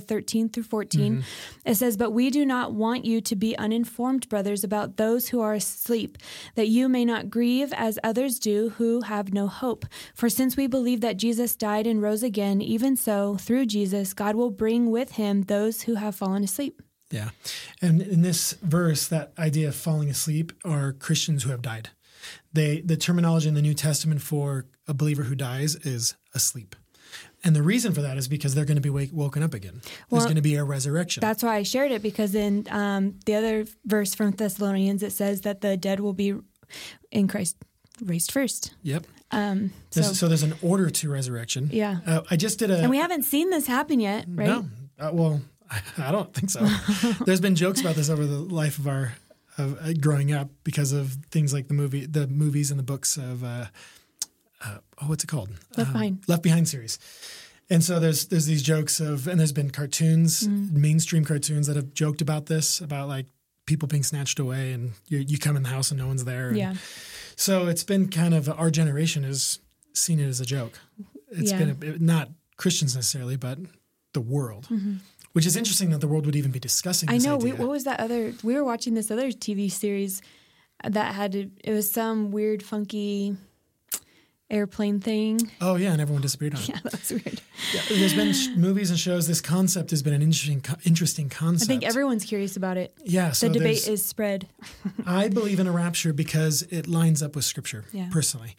B: 4:13-14. It says, "But we do not want you to be uninformed, brothers, about those who are asleep, that you may not grieve as others do who have no hope. For since we believe that Jesus died and rose again, even so, through Jesus, God will bring with him those who have fallen asleep."
A: Yeah. And in this verse, that idea of falling asleep are Christians who have died. The terminology in the New Testament for a believer who dies is asleep. And the reason for that is because they're going to be woken up again. There's going to be a resurrection.
B: That's why I shared it, because in the other verse from Thessalonians, it says that the dead will be in Christ raised first.
A: Yep. So there's an order to resurrection.
B: Yeah.
A: I just did
B: and we haven't seen this happen yet, right?
A: No. Well, I don't think so. There's been jokes about this over the life of growing up because of things like the movies and the books of what's it called?
B: Left Behind.
A: Left Behind series. And so there's these jokes and there's been cartoons, mainstream cartoons that have joked about this, about like people being snatched away and you come in the house and no one's there. And so it's been kind of, our generation has seen it as a joke. It's been not Christians necessarily, but the world. Which is interesting that the world would even be discussing this idea.
B: What was that other... We were watching this other TV series that it was some weird, funky airplane thing.
A: Oh, yeah, and everyone disappeared on it.
B: Yeah, that was weird.
A: Yeah, there's been movies and shows. This concept has been an interesting concept.
B: I think everyone's curious about it.
A: Yeah.
B: So the debate is spread.
A: I believe in a rapture because it lines up with Scripture, personally.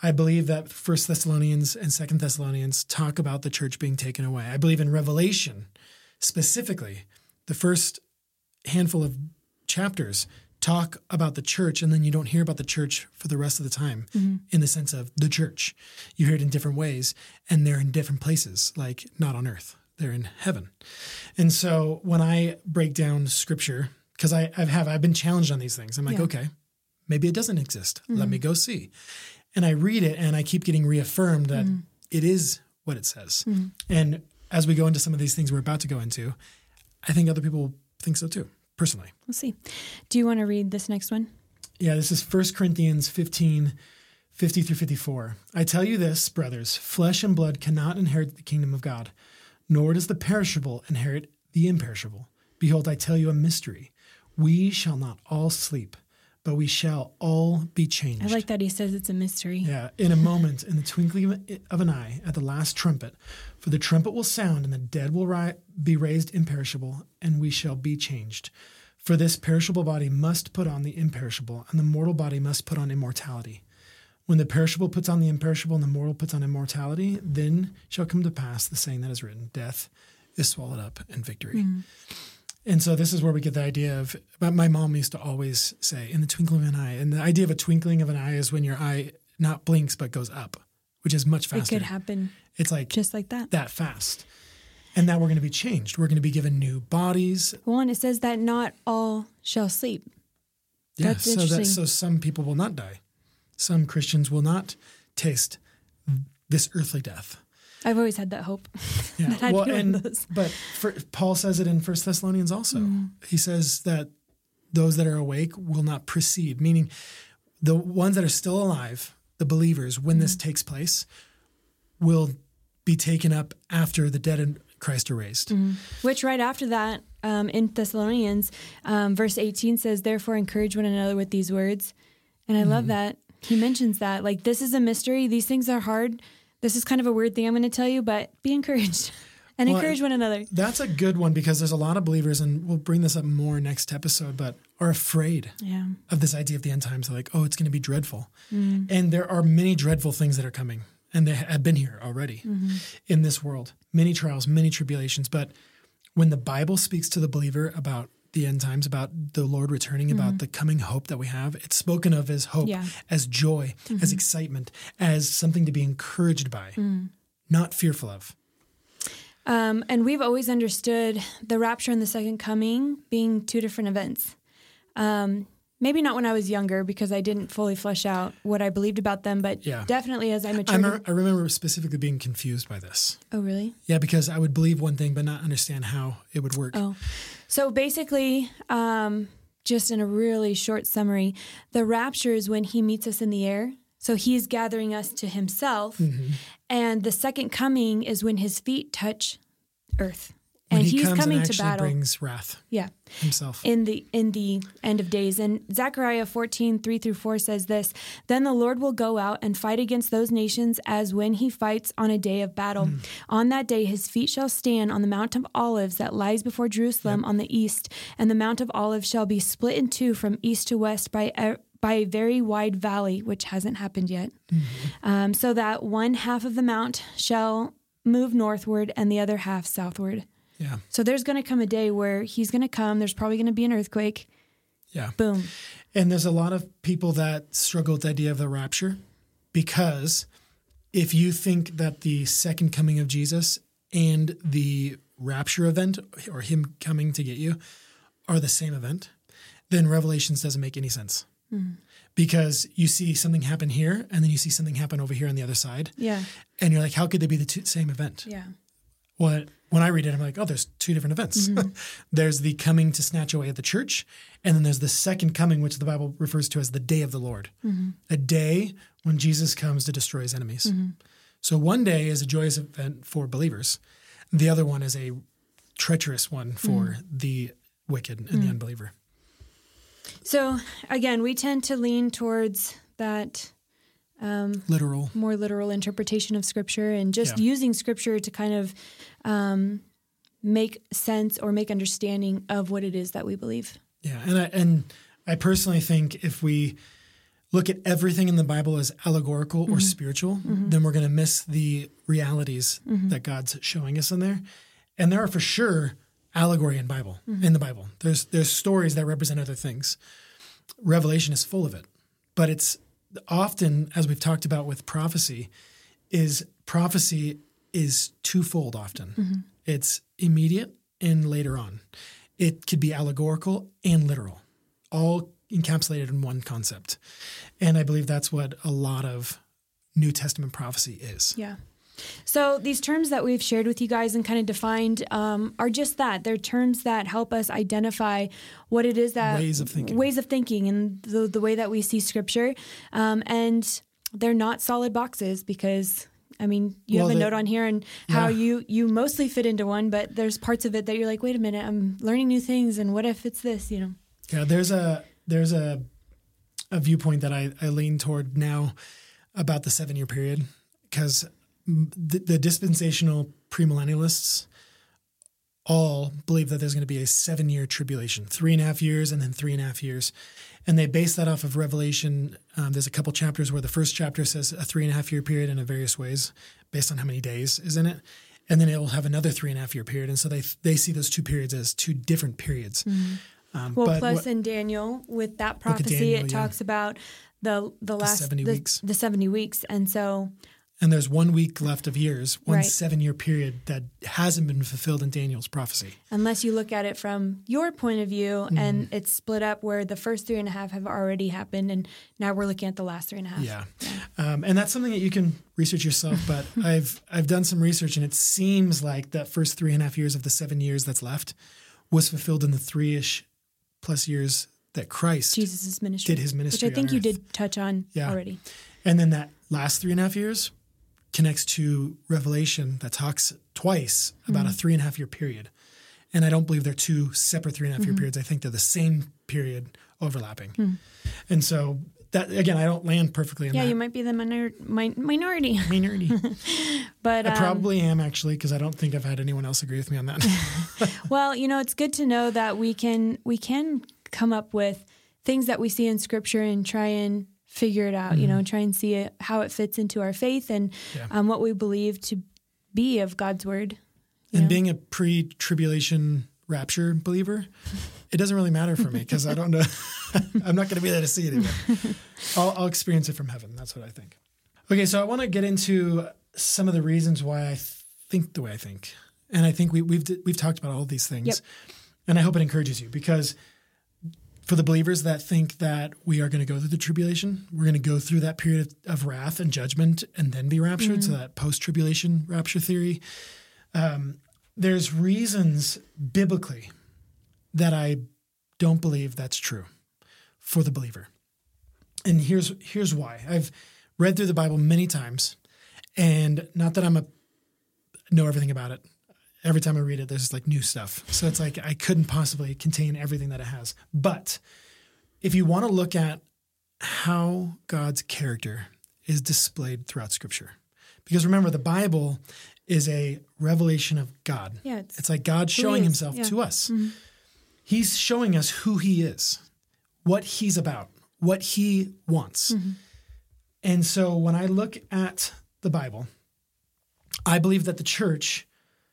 A: I believe that 1 Thessalonians and 2 Thessalonians talk about the church being taken away. I believe in Revelation, specifically, the first handful of chapters talk about the church, and then you don't hear about the church for the rest of the time in the sense of the church. You hear it in different ways, and they're in different places, like not on earth. They're in heaven. And so when I break down scripture, because I've been challenged on these things, I'm like, okay, maybe it doesn't exist. Let me go see. And I read it, and I keep getting reaffirmed that it is what it says. And as we go into some of these things we're about to go into, I think other people think so too. Personally.
B: We'll see. Do you want to read this next one?
A: Yeah, this is 1 Corinthians 15, 50 through 54. I tell you this, brothers, flesh and blood cannot inherit the kingdom of God, nor does the perishable inherit the imperishable. Behold, I tell you a mystery. We shall not all sleep, but we shall all be changed.
B: I like that he says it's a mystery.
A: Yeah, in a moment, in the twinkling of an eye, at the last trumpet. For the trumpet will sound, and the dead will be raised imperishable, and we shall be changed. For this perishable body must put on the imperishable, and the mortal body must put on immortality. When the perishable puts on the imperishable, and the mortal puts on immortality, then shall come to pass the saying that is written, death is swallowed up in victory. And so this is where we get the idea of, my mom used to always say, in the twinkling of an eye. And the idea of a twinkling of an eye is when your eye not blinks but goes up, which is much faster.
B: It could happen.
A: It's like
B: just like that.
A: That fast. And that we're going to be changed. We're going to be given new bodies.
B: Well, and it says that not all shall sleep.
A: Yeah,
B: That's interesting.
A: So some people will not die. Some Christians will not taste this earthly death.
B: I've always had that hope.
A: Yeah.
B: That I'd be one of those.
A: But Paul says it in 1 Thessalonians also. He says that those that are awake will not precede, meaning the ones that are still alive, the believers, when this takes place, will be taken up after the dead in Christ are raised.
B: Which right after that, in Thessalonians, verse 18 says, therefore encourage one another with these words. And I love that. He mentions that. Like, this is a mystery. These things are hard. This is kind of a weird thing I'm going to tell you, but be encouraged and encourage one another.
A: That's a good one because there's a lot of believers, and we'll bring this up more next episode, but are afraid of this idea of the end times. They're like, oh, it's going to be dreadful. And there are many dreadful things that are coming. And they have been here already in this world. Many trials, many tribulations. But when the Bible speaks to the believer about the end times, about the Lord returning, about the coming hope that we have, it's spoken of as hope, as joy, as excitement, as something to be encouraged by, not fearful of.
B: And we've always understood the rapture and the second coming being two different events. Maybe not when I was younger because I didn't fully flesh out what I believed about them, but definitely as I matured.
A: I remember specifically being confused by this.
B: Oh, really?
A: Yeah, because I would believe one thing but not understand how it would work.
B: Oh, so basically, just in a really short summary, the rapture is when he meets us in the air. So he's gathering us to himself. And the second coming is when his feet touch earth.
A: When
B: and
A: he
B: he's
A: comes
B: coming
A: and
B: to
A: actually
B: battle.
A: brings wrath. Himself.
B: In the end of days. And Zechariah 14, 3-4 says this, then the Lord will go out and fight against those nations as when he fights on a day of battle. On that day his feet shall stand on the Mount of Olives that lies before Jerusalem on the east, and the Mount of Olives shall be split in two from east to west by a very wide valley, which hasn't happened yet. So that one half of the mount shall move northward and the other half southward.
A: Yeah.
B: So there's going to come a day where he's going to come. There's probably going to be an earthquake.
A: Yeah.
B: Boom.
A: And there's a lot of people that struggle with the idea of the rapture because if you think that the second coming of Jesus and the rapture event or him coming to get you are the same event, then Revelations doesn't make any sense. Because you see something happen here and then you see something happen over here on the other side.
B: Yeah.
A: And you're like, how could they be the same event?
B: Yeah.
A: When I read it, I'm like, oh, there's two different events. There's the coming to snatch away at the church, and then there's the second coming, which the Bible refers to as the day of the Lord, a day when Jesus comes to destroy his enemies. So one day is a joyous event for believers. The other one is a treacherous one for the wicked and the unbeliever.
B: So again, we tend to lean towards that more literal interpretation of Scripture and just using Scripture to kind of make sense or make understanding of what it is that we believe.
A: Yeah, and I personally think if we look at everything in the Bible as allegorical or spiritual, then we're going to miss the realities that God's showing us in there. And there are for sure allegory in the Bible. There's stories that represent other things. Revelation is full of it. But it's often, as we've talked about with prophecy is twofold often. It's immediate and later on. It could be allegorical and literal, all encapsulated in one concept. And I believe that's what a lot of New Testament prophecy is.
B: Yeah. So these terms that we've shared with you guys and kind of defined are just that. They're terms that help us identify what it is that
A: ways of thinking
B: and the way that we see Scripture. And they're not solid boxes because, I mean, you have a note on here and how you mostly fit into one, but there's parts of it that you're like, wait a minute, I'm learning new things. And what if it's this, you know?
A: Yeah, there's a viewpoint that I lean toward now about the 7-year period, because the dispensational premillennialists all believe that there's going to be a 7-year tribulation, 3.5 years and then 3.5 years. And they base that off of Revelation. There's a couple chapters where the first chapter says a 3.5 year period in various ways based on how many days is in it. And then it will have another 3.5 year period. And so they see those two periods as two different periods.
B: Plus in Daniel, with that prophecy, it talks about the last
A: 70 weeks.
B: The 70 weeks. And so...
A: And there's 1 week left of years, one
B: right.
A: 7-year period that hasn't been fulfilled in Daniel's prophecy.
B: Unless you look at it from your point of view and it's split up where the first 3.5 have already happened and now we're looking at the last 3.5.
A: Yeah. And that's something that you can research yourself, but I've done some research and it seems like that first 3.5 years of the 7 years that's left was fulfilled in the 3-ish plus years that Christ
B: Jesus' ministry.
A: did his ministry.
B: Which I think you did touch on already.
A: And then that last 3.5 years connects to Revelation that talks twice about a 3.5 year period. And I don't believe they're two separate 3.5 year periods. I think they're the same period overlapping. And so that, again, I don't land perfectly in that.
B: Yeah, you might be the minority. But
A: I probably am, actually, because I don't think I've had anyone else agree with me on that.
B: Well, you know, it's good to know that we can come up with things that we see in Scripture and try and figure it out, you know, try and see how it fits into our faith and what we believe to be of God's word.
A: And being a pre-tribulation rapture believer, it doesn't really matter for me because I don't know. I'm not going to be there to see it either. I'll experience it from heaven. That's what I think. Okay, so I want to get into some of the reasons why I think the way I think. And I think we've talked about all of these things. Yep. And I hope it encourages you because for the believers that think that we are going to go through the tribulation, we're going to go through that period of wrath and judgment and then be raptured, so that post-tribulation rapture theory, there's reasons biblically that I don't believe that's true for the believer. And here's why. I've read through the Bible many times, and not that know everything about it. Every time I read it, there's like new stuff. So it's like I couldn't possibly contain everything that it has. But if you want to look at how God's character is displayed throughout Scripture, because remember, the Bible is a revelation of God. Yeah, it's like God showing himself to us. He's showing us who he is, what he's about, what he wants. And so when I look at the Bible, I believe that the church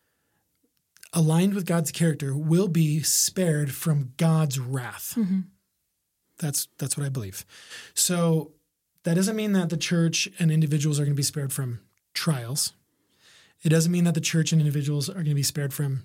A: aligned with God's character will be spared from God's wrath. That's what I believe. So that doesn't mean that the church and individuals are going to be spared from trials. It doesn't mean that the church and individuals are going to be spared from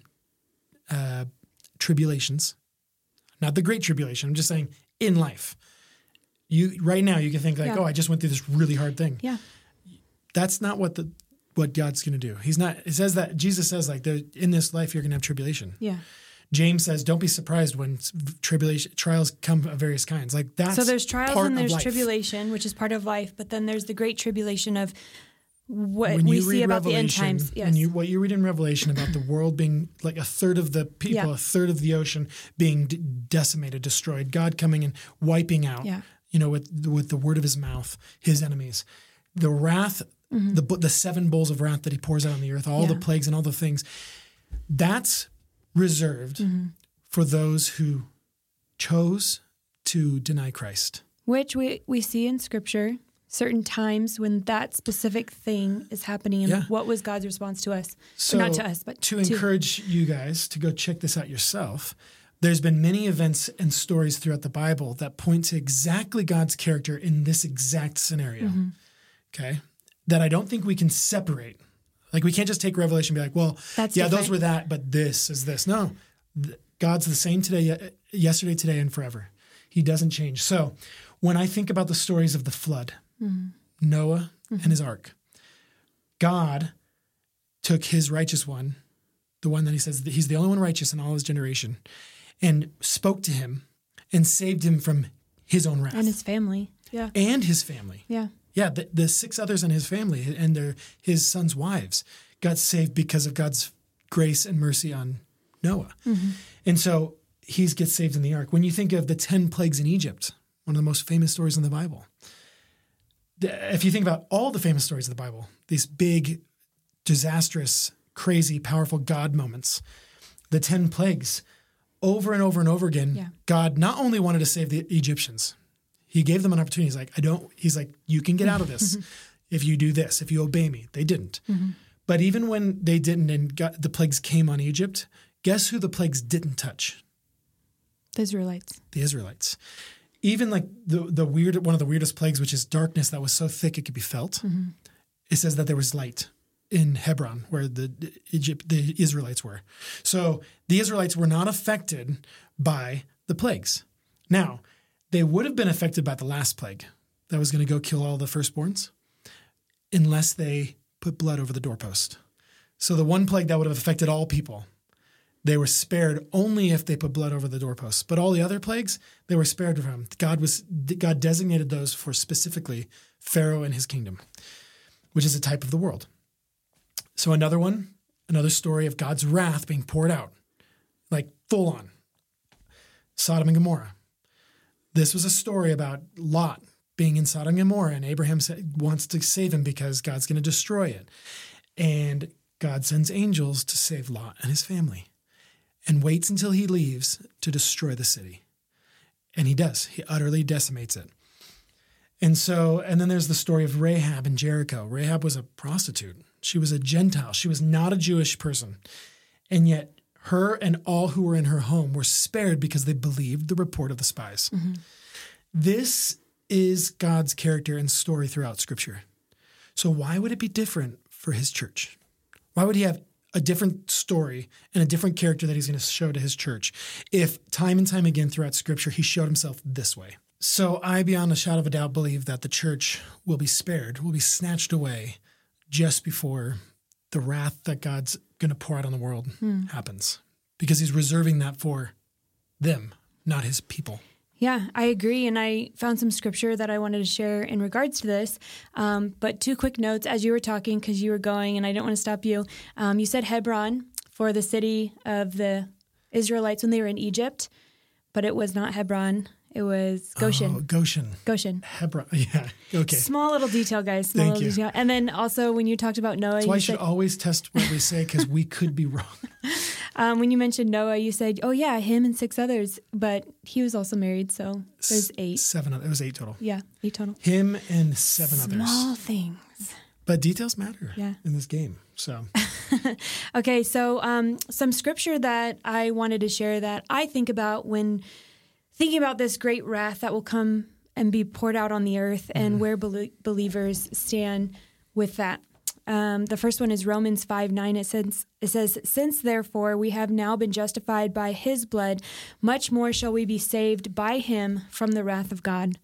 A: tribulations. Not the great tribulation. I'm just saying in life. Right now you can think like, I just went through this really hard thing. Yeah. That's not what God's going to do. He's not. It says that Jesus says like in this life you're going to have tribulation. Yeah. James says, don't be surprised when trials come of various kinds. Like that's
B: so there's trials and there's
A: life.
B: Tribulation, which is part of life, but then there's the great tribulation of what we see about the end times. Yes.
A: What you read in Revelation about the world being like a third of the people, a third of the ocean being decimated, destroyed, God coming and wiping out, with the word of his mouth, his enemies. The wrath, the 7 bowls of wrath that he pours out on the earth, all the plagues and all the things, that's reserved for those who chose to deny Christ.
B: Which we see in Scripture certain times when that specific thing is happening, and what was God's response to us?
A: So
B: or not to us, but
A: to encourage you guys to go check this out yourself. There's been many events and stories throughout the Bible that point to exactly God's character in this exact scenario. Okay, that I don't think we can separate. Like, we can't just take Revelation and be like, well,
B: That's
A: yeah,
B: different.
A: those were that, but this is this. No, God's the same today, yesterday, today, and forever. He doesn't change. So when I think about the stories of the flood, Noah and his ark, God took his righteous one, the one that he says that he's the only one righteous in all his generation, and spoke to him and saved him from his own wrath.
B: and his family. Yeah.
A: And his family.
B: Yeah.
A: Yeah, the 6 others in his family and his sons' wives got saved because of God's grace and mercy on Noah. And so he gets saved in the ark. When you think of the 10 plagues in Egypt, one of the most famous stories in the Bible, if you think about all the famous stories of the Bible, these big, disastrous, crazy, powerful God moments, the 10 plagues, over and over and over again, God not only wanted to save the Egyptians, he gave them an opportunity. He's like, you can get out of this if you do this, if you obey me. They didn't. But even when they didn't and the plagues came on Egypt, guess who the plagues didn't touch?
B: The Israelites.
A: The Israelites. Even like the one of the weirdest plagues, which is darkness that was so thick it could be felt. It says that there was light in Hebron where the Israelites were. So the Israelites were not affected by the plagues. Now, they would have been affected by the last plague that was going to go kill all the firstborns unless they put blood over the doorpost. So the one plague that would have affected all people, they were spared only if they put blood over the doorpost. But all the other plagues, they were spared from. God designated those for specifically Pharaoh and his kingdom, which is a type of the world. So another story of God's wrath being poured out, like full on. Sodom and Gomorrah. This was a story about Lot being in Sodom and Gomorrah, and Abraham wants to save him because God's going to destroy it. And God sends angels to save Lot and his family and waits until he leaves to destroy the city. And he does. He utterly decimates it. And then there's the story of Rahab and Jericho. Rahab was a prostitute. She was a Gentile. She was not a Jewish person. And yet her and all who were in her home were spared because they believed the report of the spies. This is God's character and story throughout Scripture. So why would it be different for his church? Why would he have a different story and a different character that he's going to show to his church if time and time again throughout Scripture he showed himself this way? So I, beyond a shadow of a doubt, believe that the church will be spared, will be snatched away just before the wrath that God's going to pour out on the world happens, because he's reserving that for them, not his people.
B: Yeah, I agree. And I found some scripture that I wanted to share in regards to this. But 2 quick notes as you were talking, because you were going and I didn't want to stop you. You said Hebron for the city of the Israelites when they were in Egypt, but it was not Hebron. It was Goshen.
A: Oh, Goshen. Hebron. Yeah. Okay.
B: Small little detail, guys.
A: Thank you.
B: Detail. And then also when you talked about Noah.
A: That's why you should always test what we say, because we could be wrong.
B: When you mentioned Noah, you said, oh, yeah, him and 6 others. But he was also married, so there's 8.
A: 7. It was 8 total.
B: Yeah, 8 total.
A: Him and 7 others.
B: Small things.
A: But details matter in this game. So,
B: okay, so some scripture that I wanted to share that I think about when thinking about this great wrath that will come and be poured out on the earth and where believers stand with that. The first one is Romans 5:9. It says, since therefore we have now been justified by his blood, much more shall we be saved by him from the wrath of God.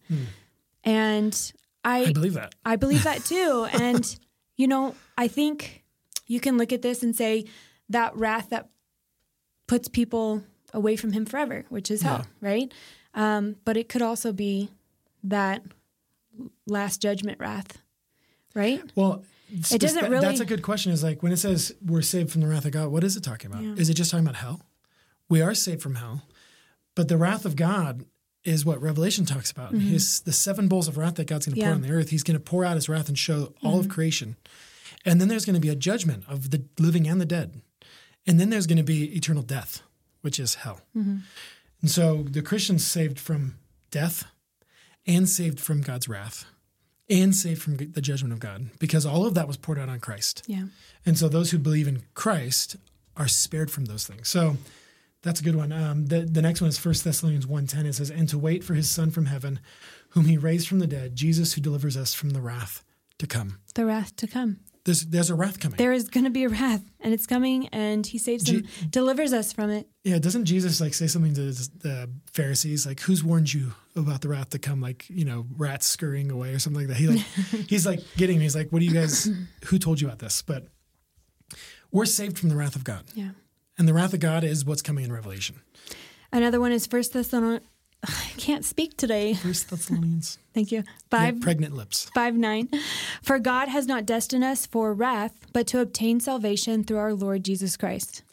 B: And I
A: believe that.
B: I believe that too. And, I think you can look at this and say that wrath that puts people away from him forever, which is hell, right? But it could also be that last judgment wrath, right?
A: Well,
B: it doesn't really.
A: That's a good question. Is like when it says we're saved from the wrath of God, what is it talking about?
B: Yeah.
A: Is it just talking about hell? We are saved from hell, but the wrath of God is what Revelation talks about. The 7 bowls of wrath that God's going to pour on the earth. He's going to pour out his wrath and show all of creation. And then there's going to be a judgment of the living and the dead. And then there's going to be eternal death, which is hell. And so the Christian's saved from death and saved from God's wrath and saved from the judgment of God, because all of that was poured out on Christ.
B: Yeah.
A: And so those who believe in Christ are spared from those things. So that's a good one. The next one is 1 Thessalonians 1:10. It says, and to wait for his Son from heaven, whom he raised from the dead, Jesus, who delivers us from the wrath to come.
B: The wrath to come.
A: There's a wrath coming.
B: There is going to be a wrath, and it's coming, and he saves them, delivers us from it.
A: Yeah, doesn't Jesus say something to the Pharisees, like, who's warned you about the wrath to come, like, rats scurrying away or something like that? He's like getting me. He's like, what do you guys, who told you about this? But we're saved from the wrath of God.
B: Yeah.
A: And the wrath of God is what's coming in Revelation.
B: Another one is 1 Thessalonians. I can't speak today.
A: 1 Thessalonians.
B: Thank you.
A: Pregnant lips.
B: 5:9. For God has not destined us for wrath, but to obtain salvation through our Lord Jesus Christ.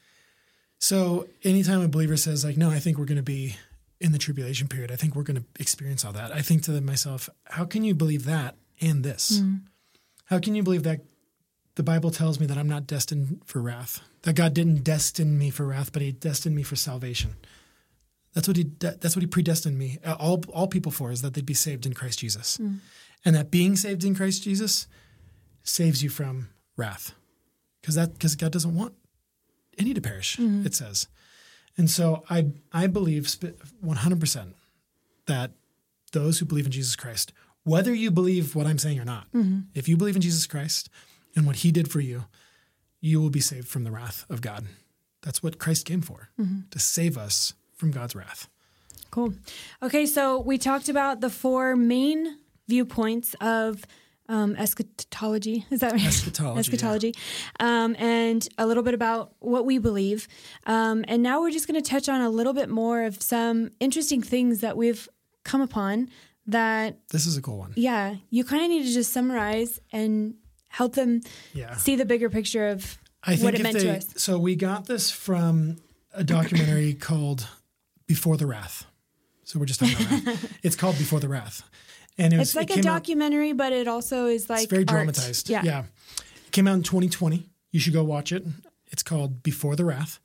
A: So anytime a believer says, like, no, I think we're going to be in the tribulation period, I think we're going to experience all that, I think to myself, how can you believe that and this? How can you believe that the Bible tells me that I'm not destined for wrath, that God didn't destine me for wrath, but he destined me for salvation? That's what he predestined me, all people for, is that they'd be saved in Christ Jesus. And that being saved in Christ Jesus saves you from wrath, because God doesn't want any to perish, it says. And so I believe 100% that those who believe in Jesus Christ, whether you believe what I'm saying or not, if you believe in Jesus Christ and what he did for you, you will be saved from the wrath of God. That's what Christ came for, to save us from God's wrath.
B: Cool. Okay, so we talked about the 4 main viewpoints of eschatology. Is that right? Eschatology. Yeah. And a little bit about what we believe. And now we're just going to touch on a little bit more of some interesting things that we've come upon that...
A: This is a cool one.
B: Yeah. You kind of need to just summarize and help them see the bigger picture of what it meant to us.
A: So we got this from a documentary called Before the Wrath. So we're just talking about wrath. It's called Before the Wrath. And
B: it's like a documentary, but it also is like
A: it's very
B: art.
A: dramatized.
B: Yeah.
A: It came out in 2020. You should go watch it. It's called Before the Wrath.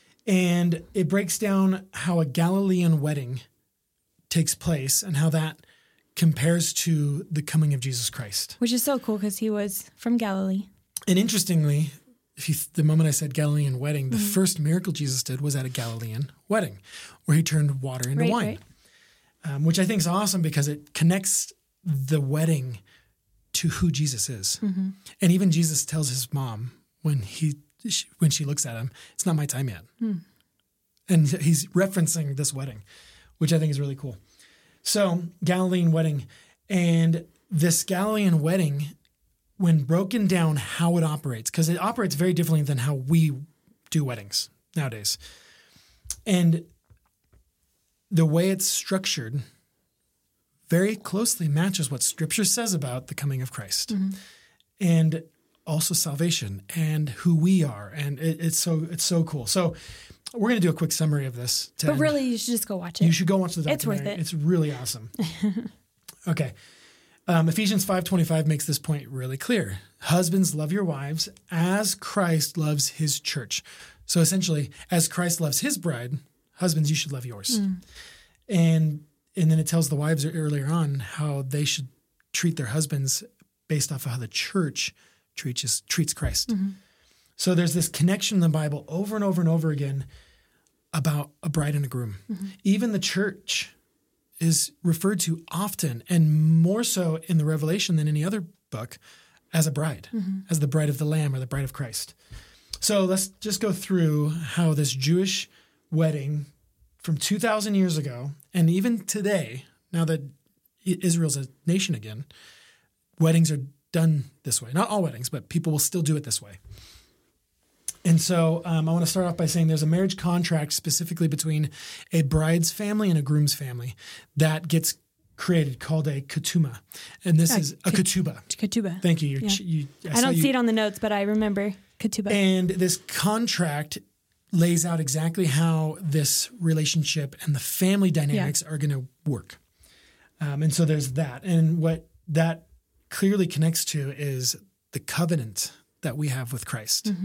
A: And it breaks down how a Galilean wedding takes place and how that compares to the coming of Jesus Christ.
B: Which is so cool because he was from Galilee.
A: And interestingly, the moment I said Galilean wedding, the first miracle Jesus did was at a Galilean wedding where he turned water into wine, which I think is awesome because it connects the wedding to who Jesus is. And even Jesus tells his mom when she looks at him, it's not my time yet. And he's referencing this wedding, which I think is really cool. So Galilean wedding, and this Galilean wedding, when broken down how it operates, because it operates very differently than how we do weddings nowadays. And the way it's structured very closely matches what Scripture says about the coming of Christ and also salvation and who we are. And it's so cool. So we're going to do a quick summary of this.
B: But really, you should just go watch it.
A: You should go watch the documentary.
B: It's worth it.
A: It's really awesome. Okay. Ephesians 5:25 makes this point really clear. Husbands, love your wives as Christ loves his church. So essentially, as Christ loves his bride, husbands, you should love yours. And then it tells the wives earlier on how they should treat their husbands based off of how the church treats Christ. So there's this connection in the Bible over and over and over again about a bride and a groom. Even the church is referred to often and more so in the Revelation than any other book as a bride, as the bride of the Lamb or the bride of Christ. So let's just go through how this Jewish wedding from 2,000 years ago, and even today, now that Israel's a nation again, weddings are done this way. Not all weddings, but people will still do it this way. And so I want to start off by saying there's a marriage contract specifically between a bride's family and a groom's family that gets created called a ketubah. And this is a ketubah.
B: Ketubah.
A: Thank you.
B: I don't see it on the notes, but I remember ketubah.
A: And this contract lays out exactly how this relationship and the family dynamics are going to work. And so there's that. And what that clearly connects to is the covenant that we have with Christ,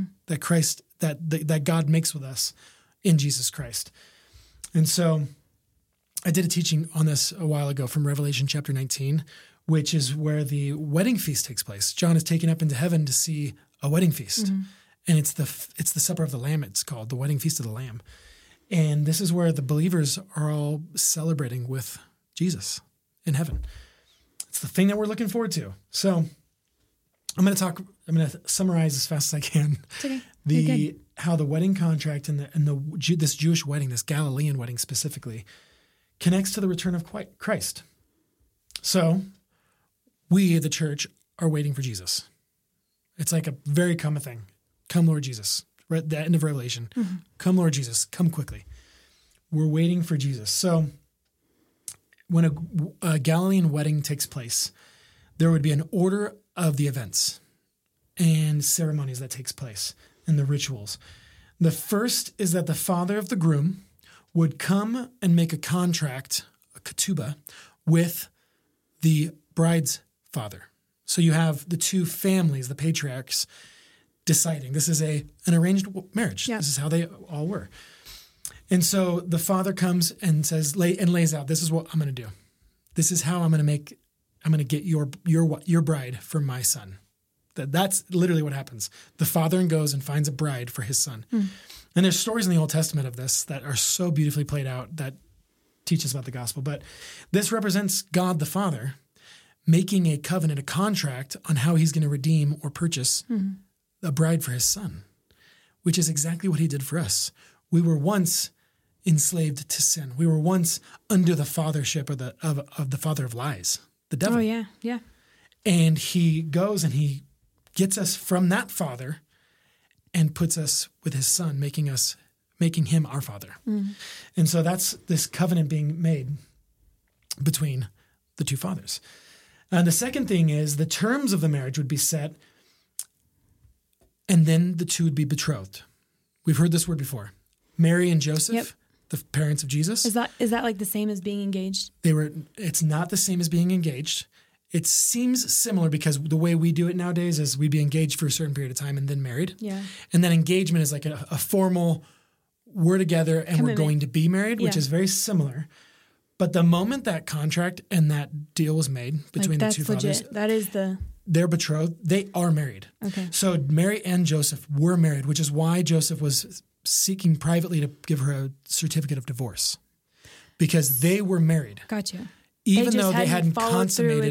A: that God makes with us in Jesus Christ. And so I did a teaching on this a while ago from Revelation chapter 19, which is where the wedding feast takes place. John is taken up into heaven to see a wedding feast. Mm-hmm. And it's the supper of the Lamb, it's called, the wedding feast of the Lamb. And this is where the believers are all celebrating with Jesus in heaven. It's the thing that we're looking forward to. So I'm going to summarize as fast as I can
B: okay.
A: How the wedding contract and this Jewish wedding, this Galilean wedding specifically, connects to the return of Christ. So we, the church, are waiting for Jesus. It's like a very common thing. Come, Lord Jesus. Right at the end of Revelation. Mm-hmm. Come, Lord Jesus. Come quickly. We're waiting for Jesus. So when a Galilean wedding takes place, there would be an order of the events and ceremonies that takes place and the rituals. The first is that the father of the groom would come and make a contract, a ketubah, with the bride's father. So you have the two families, the patriarchs, deciding. This is an arranged marriage. Yeah. This is how they all were. And so the father comes and lays out, this is what I'm going to do. This is how I'm going to get your bride for my son. That's literally what happens. The father goes and finds a bride for his son. Mm. And there's stories in the Old Testament of this that are so beautifully played out that teach us about the gospel. But this represents God the Father making a covenant, a contract on how he's going to redeem or purchase a bride for his son, which is exactly what he did for us. We were once enslaved to sin. We were once under the fathership of the father of lies, the devil.
B: Oh, yeah, yeah.
A: And he goes and he gets us from that father and puts us with his son, making him our father. Mm. And so that's this covenant being made between the two fathers. And the second thing is the terms of the marriage would be set, and then the two would be betrothed. We've heard this word before. Mary and Joseph, yep. The parents of Jesus.
B: Is that like the same as being engaged?
A: It's not the same as being engaged. It seems similar because the way we do it nowadays is we'd be engaged for a certain period of time and then married.
B: Yeah.
A: And then engagement is like a formal, we're together and commitment. We're going to be married, which is very similar. But the moment that contract and that deal was made between the two fathers,
B: that is
A: they're betrothed. They are married.
B: Okay.
A: So Mary and Joseph were married, which is why Joseph was seeking privately to give her a certificate of divorce, because they were married.
B: Gotcha.
A: Even though they hadn't consummated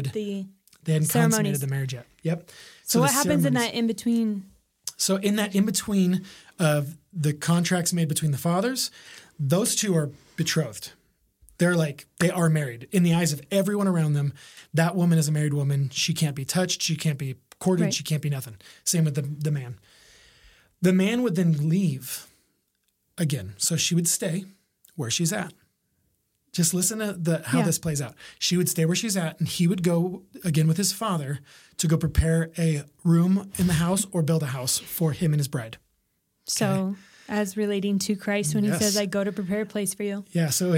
A: the marriage yet. Yep.
B: So what happens in that in between?
A: So in that in between of the contracts made between the fathers, those two are betrothed. They are married. In the eyes of everyone around them, that woman is a married woman. She can't be touched. She can't be courted. Right. She can't be nothing. Same with the man. The man would then leave again. So she would stay where she's at. Just listen to how this plays out. She would stay where she's at, and he would go again with his father to go prepare a room in the house or build a house for him and his bride.
B: So as relating to Christ when he says, I go to prepare a place for you.
A: Yeah. So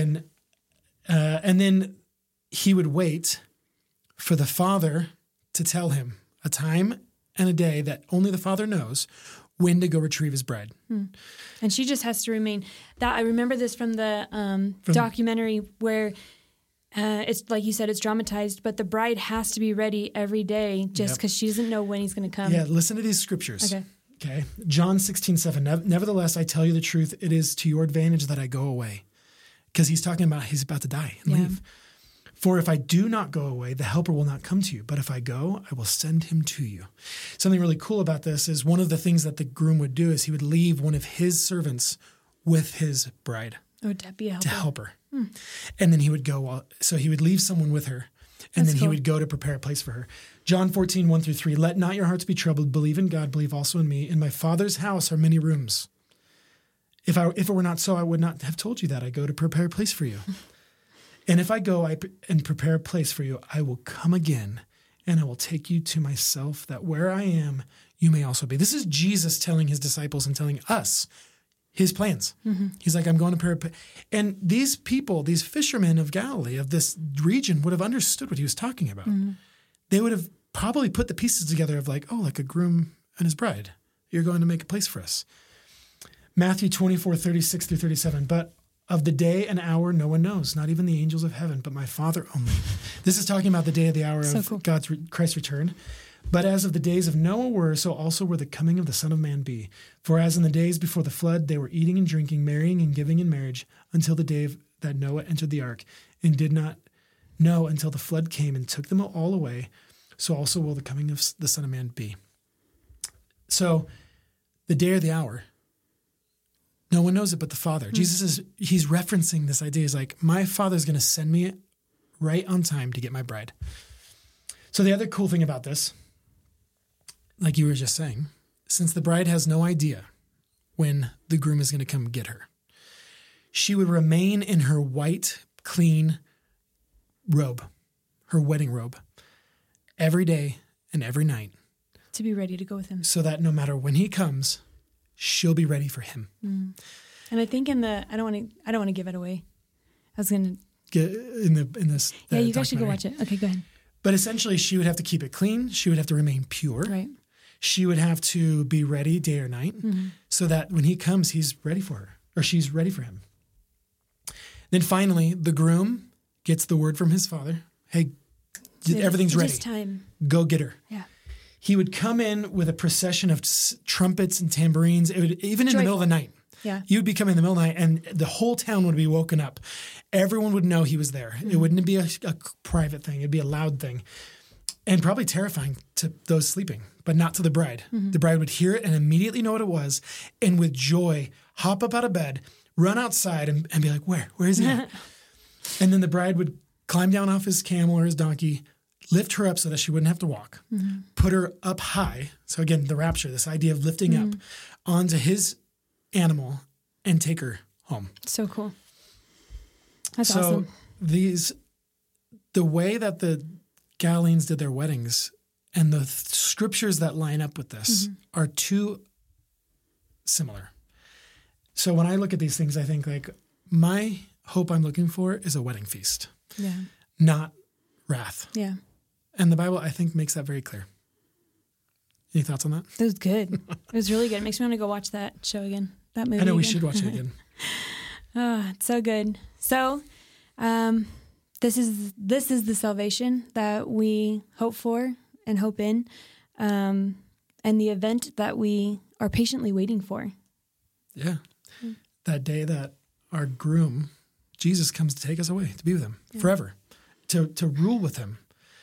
A: and then he would wait for the father to tell him a time and a day that only the father knows when to go retrieve his bride.
B: And she just has to remain. That I remember this from the documentary where it's like you said, it's dramatized, but the bride has to be ready every day just because she doesn't know when he's going to come.
A: Yeah, listen to these scriptures. Okay. John 16:7. Nevertheless, I tell you the truth, it is to your advantage that I go away. Because he's talking about he's about to die and leave. For if I do not go away, the helper will not come to you. But if I go, I will send him to you. Something really cool about this is one of the things that the groom would do is he would leave one of his servants with his bride.
B: Oh, to be a helper.
A: To help her. And then he would go, so he would leave someone with her, and then he would go to prepare a place for her. John 14:1-3, let not your hearts be troubled. Believe in God, believe also in me. In my Father's house are many rooms. If it were not so, I would not have told you that. I go to prepare a place for you. And if I go and prepare a place for you, I will come again and I will take you to myself, that where I am, you may also be. This is Jesus telling his disciples and telling us his plans. Mm-hmm. He's like, I'm going to prepare. And these people, these fishermen of Galilee, of this region, would have understood what he was talking about. Mm-hmm. They would have probably put the pieces together of like a groom and his bride. You're going to make a place for us. Matthew 24:36-37. But Of the day and hour, no one knows, not even the angels of heaven, but my Father only. This is talking about the day of the hour of
B: cool.
A: Christ's return. But as of the days of Noah were, so also will the coming of the Son of Man be. For as in the days before the flood, they were eating and drinking, marrying and giving in marriage, until the day that Noah entered the ark, and did not know until the flood came and took them all away. So also will the coming of the Son of Man be. So the day or the hour, no one knows it but the Father. Jesus he's referencing this idea. He's like, my Father's going to send me right on time to get my bride. So the other cool thing about this, like you were just saying, since the bride has no idea when the groom is going to come get her, she would remain in her white, clean robe, her wedding robe, every day and every night.
B: To be ready to go with him.
A: So that no matter when he comes, she'll be ready for him.
B: And I think I don't want to give it away. I was going to
A: get in this.
B: Yeah, you guys should go watch it. Okay, go ahead.
A: But essentially, she would have to keep it clean. She would have to remain pure.
B: Right.
A: She would have to be ready day or night, so that when he comes, he's ready for her, or she's ready for him. Then finally, the groom gets the word from his father. Hey, everything's ready.
B: Just time.
A: Go get her.
B: Yeah.
A: He would come in with a procession of trumpets and tambourines. It would, even in the middle of the night.
B: Yeah.
A: You would be coming in the middle of the night, and the whole town would be woken up. Everyone would know he was there. It wouldn't be a private thing. It'd be a loud thing. And probably terrifying to those sleeping, but not to the bride. The bride would hear it and immediately know what it was, and with joy, hop up out of bed, run outside, and be like, where is he at? And then the bride would climb down off his camel or his donkey, lift her up so that she wouldn't have to walk, put her up high. So again, the rapture, this idea of lifting up onto his animal and take her home.
B: So cool. That's awesome.
A: The way that the Galileans did their weddings and the scriptures that line up with this are too similar. So when I look at these things, I think like my hope I'm looking for is a wedding feast, not wrath.
B: Yeah.
A: And the Bible, I think, makes that very clear. Any thoughts on that?
B: That was good. It was really good. It makes me want to go watch that show again. That movie.
A: I know we
B: again.
A: should watch it again.
B: Oh, it's so good. So, this is the salvation that we hope for and hope in, and the event that we are patiently waiting for.
A: Yeah. That day that our groom, Jesus, comes to take us away, to be with him forever, to rule with him.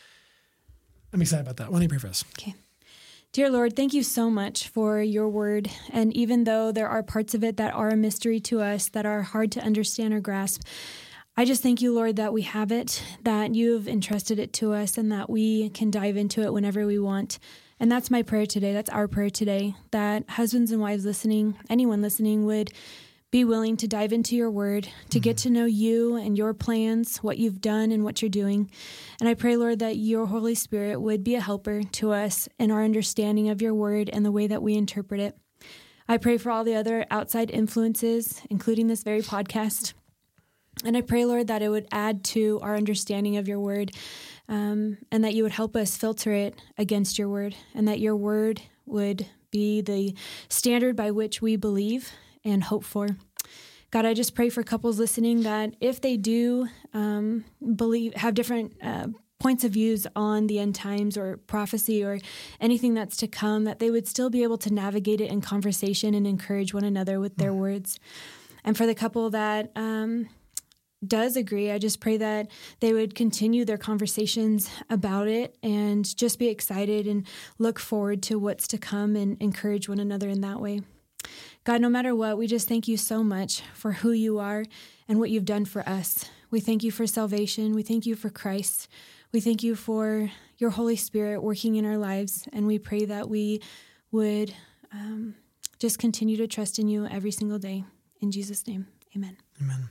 A: I'm excited about that. Why don't you pray for us?
B: Okay. Dear Lord, thank you so much for your word. And even though there are parts of it that are a mystery to us, that are hard to understand or grasp, I just thank you, Lord, that we have it, that you've entrusted it to us, and that we can dive into it whenever we want. And that's my prayer today. That's our prayer today, that husbands and wives listening, anyone listening, would be willing to dive into your word, to get to know you and your plans, what you've done and what you're doing. And I pray, Lord, that your Holy Spirit would be a helper to us in our understanding of your word and the way that we interpret it. I pray for all the other outside influences, including this very podcast. And I pray, Lord, that it would add to our understanding of your word, and that you would help us filter it against your word, and that your word would be the standard by which we believe and hope for. God, I just pray for couples listening that if they do have different points of views on the end times or prophecy or anything that's to come, that they would still be able to navigate it in conversation and encourage one another with their words. And for the couple that does agree, I just pray that they would continue their conversations about it and just be excited and look forward to what's to come and encourage one another in that way. God, no matter what, we just thank you so much for who you are and what you've done for us. We thank you for salvation. We thank you for Christ. We thank you for your Holy Spirit working in our lives. And we pray that we would just continue to trust in you every single day. In Jesus' name, amen.
A: Amen.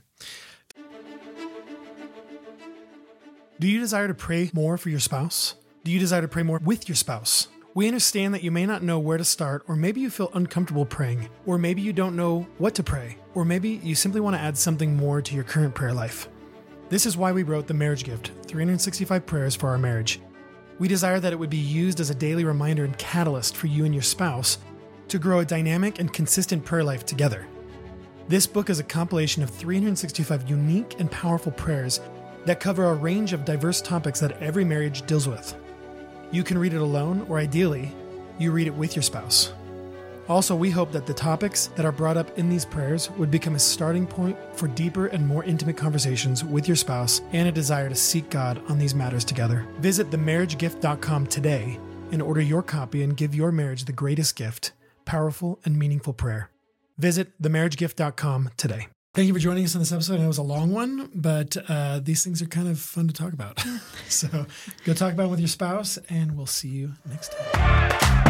A: Do you desire to pray more for your spouse? Do you desire to pray more with your spouse? We understand that you may not know where to start, or maybe you feel uncomfortable praying, or maybe you don't know what to pray, or maybe you simply want to add something more to your current prayer life. This is why we wrote The Marriage Gift, 365 Prayers for Our Marriage. We desire that it would be used as a daily reminder and catalyst for you and your spouse to grow a dynamic and consistent prayer life together. This book is a compilation of 365 unique and powerful prayers that cover a range of diverse topics that every marriage deals with. You can read it alone, or ideally, you read it with your spouse. Also, we hope that the topics that are brought up in these prayers would become a starting point for deeper and more intimate conversations with your spouse and a desire to seek God on these matters together. Visit themarriagegift.com today and order your copy and give your marriage the greatest gift, powerful and meaningful prayer. Visit themarriagegift.com today. Thank you for joining us in this episode. I know it was a long one, but these things are kind of fun to talk about. So go talk about it with your spouse, and we'll see you next time.